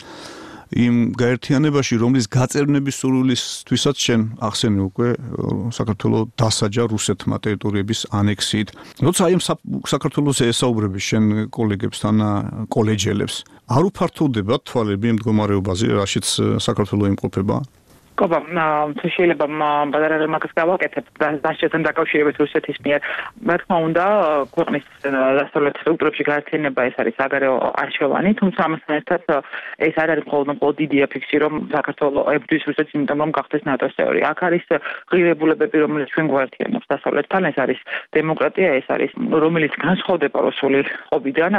იმ გაერთიანებაში, რომლის გაწევრიანების სურვილისთვისაც შენ ახსენე უკვე საქართველოს დასაჯა რუსეთმა ტერიტორიების ანექსიით. როცა აი ამ საქართველოსზე ესაუბრები შენ კოლეგებსთან, კოლეჯელებს, არ უფართოვდება თვალები იმ მდგომარეობაზე, რაშიც საქართველოს იმყოფება? კობა, თუ შეიძლება ბადარ რემარკს გავაკეთებ დასჯასთან დაკავშირებით რუსეთის მიერ. რა თქმა უნდა, ქვეყნის დასავლეთ სტრუქტურებში გაერთიანება ეს არის საგარეო არჩევანი, თუმცა ამასთან ერთად ეს არ არის მხოლოდ დიდი აფიქსი, რომ საქართველოს ებრძვის რუსეთს, იმიტომ რომ გახდეს ნატოს წევრი. აქ არის ღირებულებები, რომელიც ჩვენ გვაერთიანებს დასავლეთთან, ეს არის დემოკრატია, ეს არის რომელიც განსხვავდება რუსული ყოფიდან,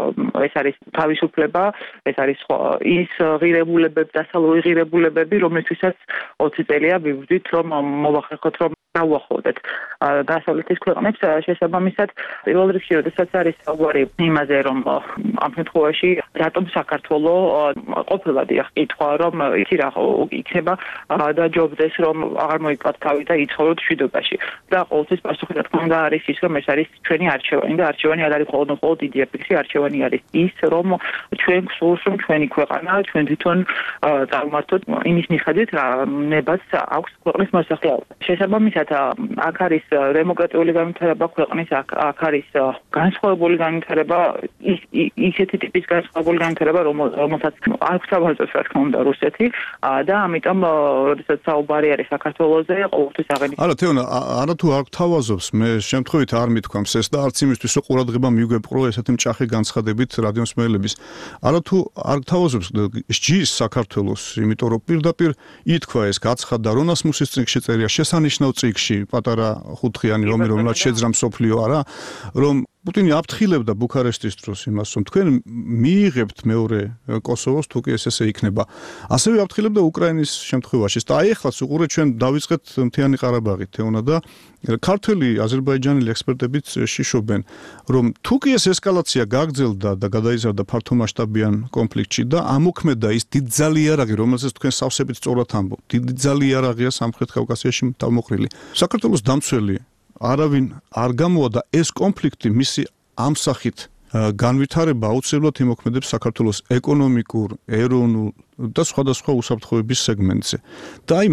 ეს არის თავისუფლება, ეს არის ის ღირებულებები, დასავლური ღირებულებები, რომლისთვისაც 20 წელია ვიბრძვით, რომ მოვახერხოთ, რომ დავუახლოვდეთ დასავლეთის ქვეყნებს. შესაბამისად, პირველ რიგში, როდესაც არის საუბარი იმაზე, რომ ამ შემთხვევაში რატომ საქართველოს ყოფილა დიახ კითხვა, რომ იცი რა იქნება დაჯობდეს, რომ აღარ მოიკლათ თავი და იცხოვროთ მშვიდობაში. და ყოველთვის პასუხი რა თქმა უნდა არის ის, რომ ეს არის ჩვენი არჩევანი და არჩევანი არ არის მხოლოდ დიდი აფიქსი, არჩევანი არის ის, რომ ჩვენ გვსურს, რომ ჩვენი ქვეყანა, ჩვენ თვითონ წარმართოთ იმის მიხედვით, რა ნებაც აქვს ქვეყნის მოსახლეობა. შესაბამისად, აქ არის დემოკრატიული განვითარება ქვეყნის, აქ არის განსხვავებული განვითარება, ისეთი ტიპის განსხვავებული განვითარება, რომელსაც არ გვთავაზობს რა თქმა უნდა რუსეთი და ამიტომ როდესაც საუბარი არის საქართველოზე, ყოველთვის აღენიშნა. არა თეონა, არა თუ არ გვთავაზობს, მე შემთხვევით არ მithქვამს ეს და არც იმისთვის რომ ყურადღება მიგვეპყრო ესეთი მჭახი განცხადებით რადიოს მელების. არა თუ არ გვთავაზობს სჯის საქართველოს, იმიტომ რომ პირდაპირ ითქვა ეს გაცხადა რონას მუსის წიგნში წერია, შესანიშნავ წიგნში, პატარა ხუთხიანი რომელსაც შეძრა მსოფლიო არა, რომ პუტინი აფრთხილებდა ბუქარესტის დროს იმას, რომ თქვენ მიიღებთ მეორე კოსოვოს, თუ კი ესე იქნება. ასევე აფრთხილებდა უკრაინის შემთხვევაშიც. და აი ახლაც უყურე ჩვენ დავიწყეთ მთიანი ყარაბაღით, თეონა და ქართველი აზერბაიჯანელი ექსპერტებიც შიშობენ, რომ თუ კი ეს ესკალაცია გაგრძელდა და გადაიზარდა ფართომასშტაბიან კონფლიქტში და ამოქმედა ის დიდძალი იარაღი, რომელზეც თქვენ სავსებით სწორად ამბობთ, დიდძალი იარაღია სამხრეთ კავკასიაში თავმოყრილი. საქართველოს დამცველი არავინ არ გამოვა და ეს კონფლიქტი მისი ამ სახით განვითარება აუცილებლად იმოქმედებს საქართველოს ეკონომიკურ, ეროვნულ და სხვადასხვა უსაფრთხოების სეგმენტზე. და აი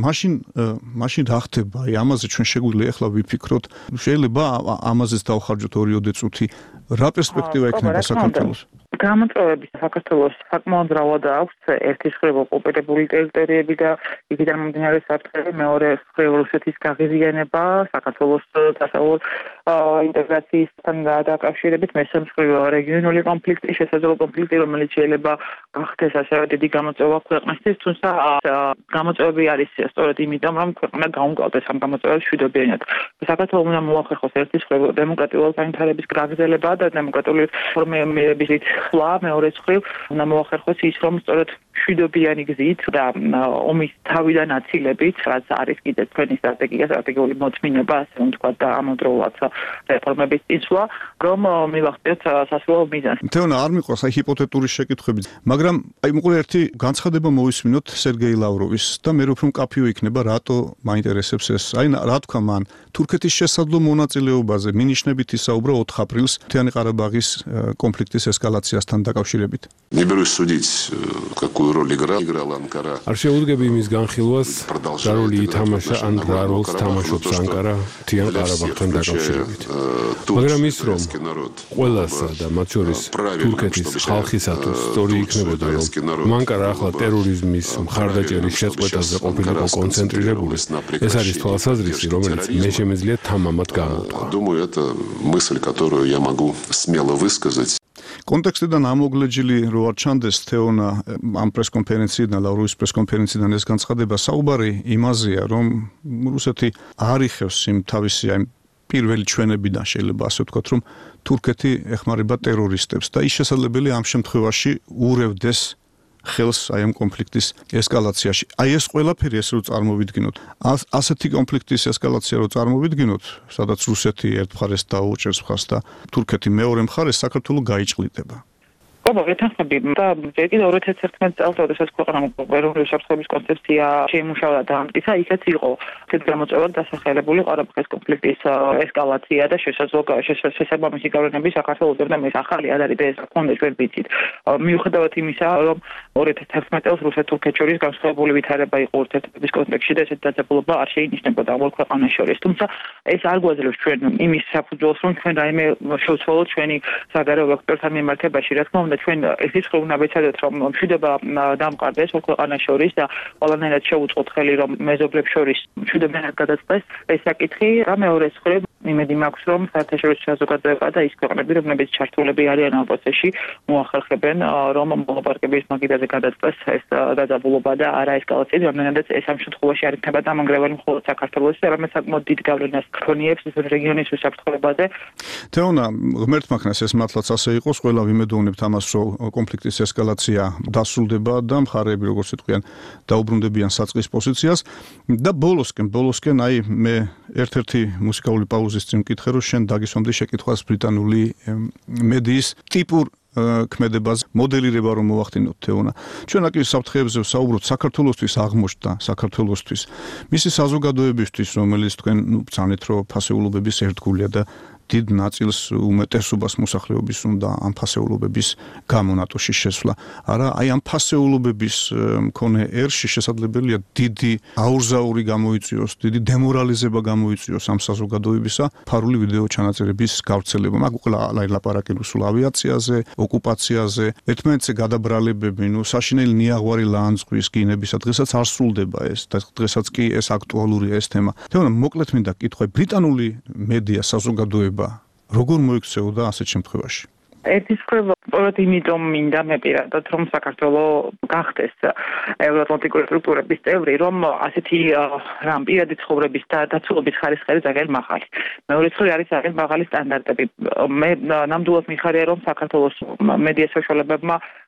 მაშინ რა ხდება? აი ამაზე ჩვენ შეგვიძლია ახლა ვიფიქროთ. შეიძლება ამაზეც დავხარჯოთ 2 წუთი. რა პერსპექტივა ექნება საქართველოს? გამოწვევების საქართველოს საკმაოდ მრავალ აქვს. ერთი მხრივ ოკუპირებული ტერიტორიები და იქიდან მომდინარე საფრთხე, მეორე მხრივ რუსეთის გაღიზიანება, საქართველოს დასავლურ ინტეგრაციისთან დაკავშირებით, მესამე მხრივ რეგიონული კონფლიქტი, შესაძლო კონფლიქტი, რომელიც შეიძლება გახდეს ასევე დიდი გამოწვევა ქვეყნისთვის, თუმცა გამოწვევები არის სწორედ იმიტომ, რომ ქვეყანა გაუმკლავდეს ამ გამოწვევებს მშვიდობიანად. საქართველოს უნდა მოახერხოს ერთი მხრივ დემოკრატიული განვითარების გაგრძელება და დემოკრატიული რეფორმების ხლა, მეორე მხრივ უნდა მოახერხოს ის, რომ სწორედ მშვიდობიანი გზით და ომის თავიდან აცილებით, რაც არის კიდე თქვენი სტრატეგიული მოწმინება, ასე ვთქვათ, და ამავდროულად რეფორმების წინსვლა, რომ მივახციოთ სასულო მიზანს. თეონა, არ მიყვარს აი ჰიპოთეტური შეკითხვები, მაგრამ აი მოკლედ ერთი განცხადება მოვისმინოთ სერგეი ლავროვის და მე ვფიქრობ, რომ კაფეო იქნება, რატო მაინტერესებს ეს. აი რა თქვა მან თურქეთის შესაძლო მონაწილეობაზე მინიშნებით ისაუბრა 4 აპრილს მთიანი ყარაბაღის კონფლიქტის ესკალაციასთან დაკავშირებით. Не берусь судить, какую роль играла Анкара. არ შეუდგები იმის განხილვას, რა როლი ითამაშა ან რა როლს თამაშობს ანკარა მთიან ყარაბაღთან დაკავშირებით. მაგრამ ის რომ ყველასა და მათ შორის თურქეთის ხალხისათვის სწორი იქნებოდა, რომ ანკარა ახლა ტერორიზმის მხარდაჭერის შეწყვეტაზე ყოფილიყო კონცენტრირებული, ეს არის თვალსაზრისი, რომელიც მე შემეძლია თამამად გამოვთქვა. Думаю, это мысль, которую я могу смело высказать. კონტექსტიდან ამოგლეჯილი რო არ ჩანდეს თეონა ამ პრესკონფერენციიდან, ლავროვის პრესკონფერენციიდან ეს განცხადება საუბარი იმაზეა, რომ რუსეთი არიხევს იმ თავისი აი პირველი ჩვენებიდან შეიძლება ასე ვთქვათ, რომ თურქეთი ეხმარება ტერორისტებს და ის შესაძლებელი ამ შემთხვევაში ურევდეს ხელს აი ამ კონფლიქტის ესკალაციაში. აი ეს ყველაფერი ეს რო წარმოვიდგინოთ, ასეთი კონფლიქტის ესკალაცია რო წარმოვიდგინოთ, სადაც რუსეთი ერთ მხარეს დაუჭერს მხარს და თურქეთი მეორე მხარეს, საქართველოს გაიჭრიდება. ეთანხმები და კიდევ 2011 წელს, როდესაც ქვეყანამ ეროვნული საფრთხების კონცეფცია შეიმუშავა და ამტკიცა, იქაც იყო ეს გამოწვევა დასახელებული ყარაბაღის კონფლიქტის ესკალაცია და შესაბამისი გავლენები საქართველოს და ეს ახალი არ არის და ეს კონდე ჩვენ ვიცით. მიუხედავად იმისა, რომ 2011 წელს რუსეთ-თურქეთ შორის განსხვავებული ვითარება იყო ურთიერთობების კონტექსტში და ესეთი დაძაბულობა არ შეინიშნებოდა ამ ორ ქვეყანას შორის. თუმცა ეს არ გვაძლევს ჩვენ იმის საფუძველს, რომ ჩვენ რაიმე შევცვალოთ ჩვენი საგარეო ვექტორთან მიმართებაში, რა თქმა უნდა ჩვენ ესეც უნდა ვეცადოთ, რომ მშვიდობა დამყარდეს ორ ქვეყანას შორის და ყველანაირად შევუწყოთ ხელი, რომ მეზობლებს შორის მშვიდობიანად გადაწყდეს ეს საკითხი. და მეორე მხრივ იმედი მაქვს, რომ საერთაშორისო საზოგადოება და ის ქვეყნები, რომლებიც ჩართულები არიან ამ პროცესში, მოახერხებენ, რომ მოლაპარაკების მაგიდაზე გადაწყდეს ეს დაძაბულობა და არა ესკალაცია, რამდენადაც ეს ამ შემთხვევაში არ იქნება დამანგრეველი მხოლოდ საქართველოსი, არამედ საკმაოდ დიდ გავლენას ქონიებს ეს რეგიონის უსაფრთხოებაზე. თეონა, ღმერთმა ხნას ეს მართლაც ასე იყოს, ყველა ვიმედოვნებთ ამას, რომ კონფლიქტის ესკალაცია დასრულდება და მხარეები, როგორც იტყვიან, დაუბრუნდებიან საწყის პოზიციას და ბოლოსკენ აი მე ერთ-ერთი მუსიკალური პაუზის წინ მკითხე, რომ შენ დაგისვამდი შეკითხვას ბრიტანული მედიის ტიპურ ქმედებაზე მოდელირება რომ მოვახდინოთ თეონა. ჩვენ აქ საფრთხეებზე ვსაუბრობთ საქართველოსთვის აღმოჩნდა, საქართველოსთვის, მისი საზოგადოებისთვის, რომელიც თქვენ ბრძანეთ, რომ ფასეულობების ერთგულია და დიდ ნაწილს უმეტესობას მოსახლეობის უნდა ამ ფასეულობების გამო ნატოში შესვლა. არა, აი ამ ფასეულობების მქონე ერში შესაძლებელია დიდი აურზაური გამოიწვიოს, დიდი დემორალიზება გამოიწვიოს ამ საზოგადოებისა ფარული ვიდეო ჩანაწერების გავრცელება. მაგ ყველა ლაპარაკი რუსულ ავიაციაზე, ოკუპაციაზე, ერთმანეთზე გადაბრალებები, საშინელი ნიაღვარი ლანძღვის გინებისა დღესაც არ სრულდება ეს და დღესაც კი ეს აქტუალურია ეს თემა. თეონა, მოკლედ მინდა კითხვა, ბრიტანული მედია საზოგადოება როგორ მოიქცეოდა ასეთ შემთხვევაში? ერთის მხრივ სწორედ იმიტომ მინდა მე პირადად რომ საქართველოს გახდეს ევროატლანტიკური სტრუქტურების წევრი, რომ ასეთი რამ პირადი ცხოვრების და დაცულობის ხარისხი არის ძალიან მაღალი. მეორე მხრივ არის ძალიან მაღალი სტანდარტები. მე ნამდვილად მიხარია, რომ საქართველოს მედია საშუალებებმა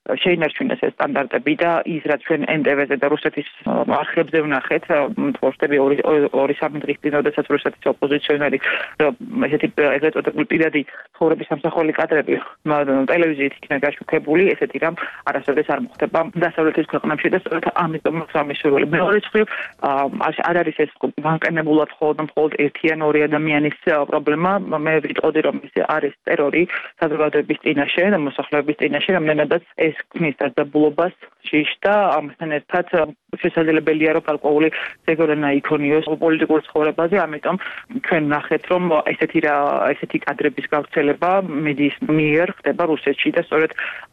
შეინარჩუნეს ეს სტანდარტები და ის რაც ჩვენ NTV-ზე და რუსეთის არხებზე ვნახეთ, თორშტები 2-3 დღის წინ, როდესაც რუსეთის ოპოზიციონერი ესეთი ეგრეთ წოდებული პირადი ცხოვრების სამსახური კადრები ტელევიზიით იქნა გაშუქებული, ესეთი რამ არასოდეს არ მოხდება დასავლეთის ქვეყნებში და სწორედ ამიტომ სამი სურვილი. მეორე მხრივ არ არის ეს განყენებულად მხოლოდ ერთი ან ორი ადამიანის პრობლემა. მე ვიტყოდი, რომ ეს არის ტერორი საზოგადოების წინაშე და მოსახლეობის წინაშე, რამდენადაც ეს ქმნის დაძაბულობას, შიშს და ამასთან ერთად შესაძლებელია, რომ გარკვეული ზეგორენა იქონიოს პოლიტიკურ ცხოვრებაზე, ამიტომ ჩვენ ნახეთ, რომ ესეთი კადრების გავრცელება მედიის მიერ ხდება რუსეთში და სწორედ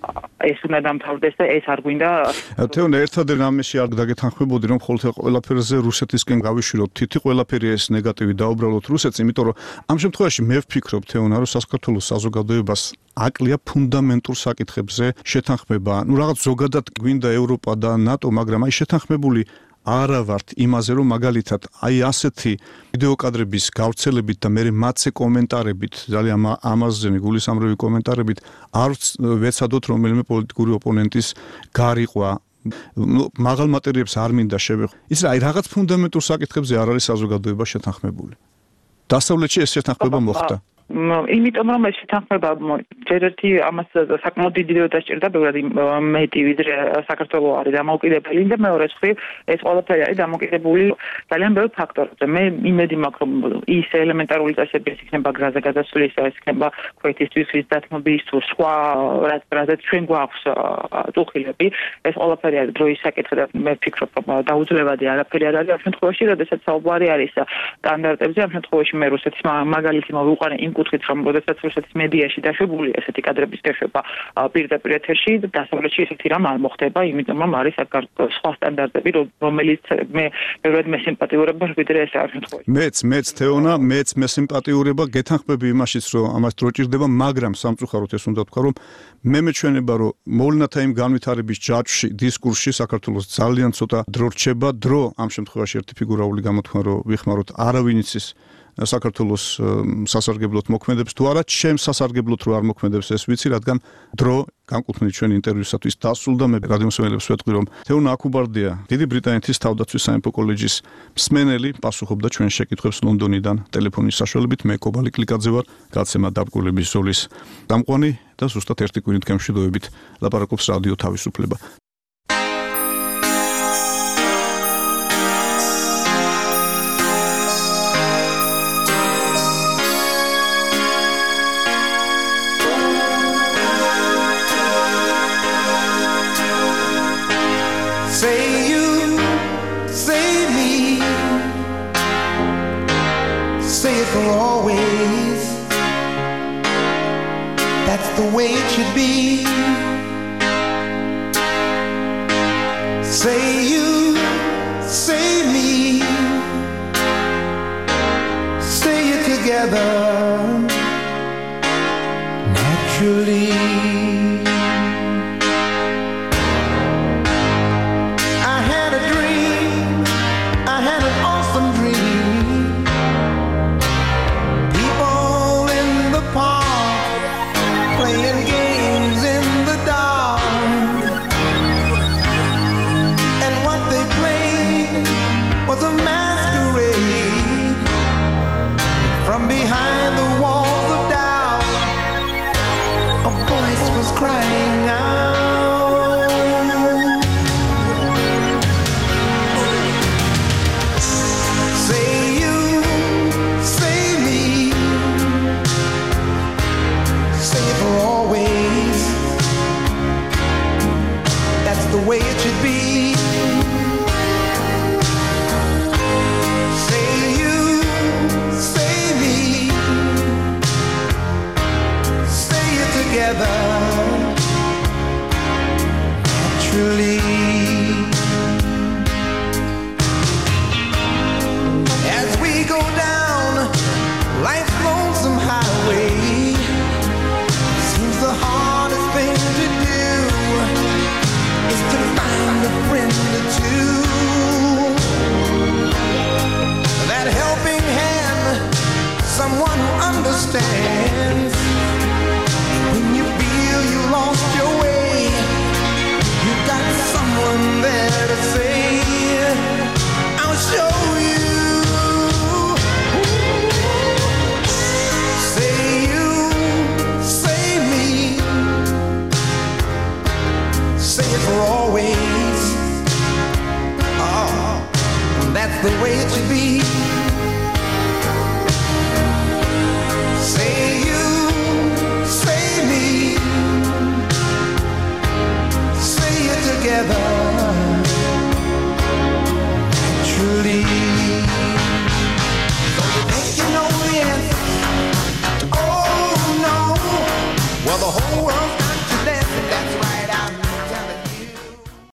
ეს უნდა დამთავრდეს და ეს არ გვინდა. თეონა, ერთადერთ რამეში არ დაგეთანხმებოდი, რომ ხოლმე ყველაფერზე რუსეთისკენ გავიშვიროთ თითი, ყველაფერი ეს ნეგატივი დაუბრალოთ რუსეთს, იმიტომ რომ ამ შემთხვევაში მე ვფიქრობ, თეონა, რომ საქართველოს საზოგადოებას აკლია ფუნდამენტურ საკითხებზე შეთანხმება. რაღაც ზოგადად გვინდა ევროპა და ნატო, მაგრამ აი შეთანხმებული არა ვართ იმაზე, რომ მაგალითად აი ასეთი ვიდეო კადრების გავრცელებით და მე მათზე კომენტარებით, ძალიან ამაზე გულისამრევი კომენტარებით არ ვეცადოთ რომელიმე პოლიტიკური ოპონენტის გარიყვა. მაღალ მატერიებს არ მინდა შევეხო. ის აი რაღაც ფუნდამენტურ საკითხებზე არ არის საზოგადოება შეთანხმებული. დასავლეთში ეს შეთანხმება მოხდა. იმიტომ რომ ეს შეთანხმება ჯერ ერთი ამას საკმაოდ დიდი დასჭირდა, ბევრად მეტი ვიდრე საქართველოს არის დამოუკიდებელი და მეორე მხრივ ეს ყველაფერი არის დამოკიდებული ძალიან ბევრ ფაქტორებზე. მე იმედი მაქვს, რომ ის ელემენტარული წესები ეს იქნება გზაზე გადასული, ეს იქნება ქვეითისთვის დათმობის თუ სხვა რაც ჩვენ გვაქვს წუხილები, ეს ყველაფერი არის დროის საკითხი და მე ვფიქრობ, რომ დაუძლებადი არაფერი არ არის ამ შემთხვევაში, როდესაც საუბარი არის სტანდარტებზე. ამ შემთხვევაში მე რუსეთის მაგალითი მოვიყვანე იმ კუთხით, რომ როდესაც რუსეთის მედიაში დაშვებული ესეთი კადრების გაშვება პირდაპირ ეთერში, დასავლეთში ესეთი რამ არ მოხდება, იმიტომ რომ არის სხვა სტანდარტები, რომელიც მე ბევრად მესიმპათიურებ ვიდრე ეს არ შემთხვევაში. მეც თეონა, მე სიმპათიურება გეთანხმები იმაშიც, რომ ამას დრო ჭირდება, მაგრამ სამწუხაროდ ეს უნდა თქვა, რომ მე მეჩვენება, რომ მოვლენათა იმ განვითარების ჯაჭვში, დისკურსში საქართველოს ძალიან ცოტა დრო რჩება, დრო ამ შემთხვევაში ერთი ფიგურაული გამოთქვა, რომ ვიხმაროთ არავინ იცის საქართველოს სასარგებლოდ მოქმედებს თუ არა, ჩემს სასარგებლოდ რო არ მოქმედებს ეს ვიცი, რადგან დრო განკუთვნილი ჩვენი ინტერვიუსათვის დასრულდა. მე რადიომსმენელებს ვეთქვი, რომ თეონა აკუბარდია, დიდი ბრიტანეთის თავდაცვის სამეფო კოლეჯის მსმენელი, პასუხობდა ჩვენ შეკითხვებს ლონდონიდან ტელეფონის საშუალებით. მე კობალი კლიკაძე ვარ, გაცემა დაბკოლების ზოლის დამყვანი და ზუსტად ერთი კვირით გემშვიდობებით ლაპარაკობს რადიო თავისუფლება. The way it should be. Say you, say me, say it together naturally. I had a dream, I had an awesome dream. People in the park playing games in the dark, and what they played was a masquerade. From behind the walls of doubt, a voice was crying out. Say you, say me, say it for always. That's the way it should be. Say you, say me, say it together naturally. As we go down life's lonesome highway, the hardest thing to do is to find a friend or two. That helping hand, someone who understands. When you feel you lost your way, always. Oh, that's the way it should be.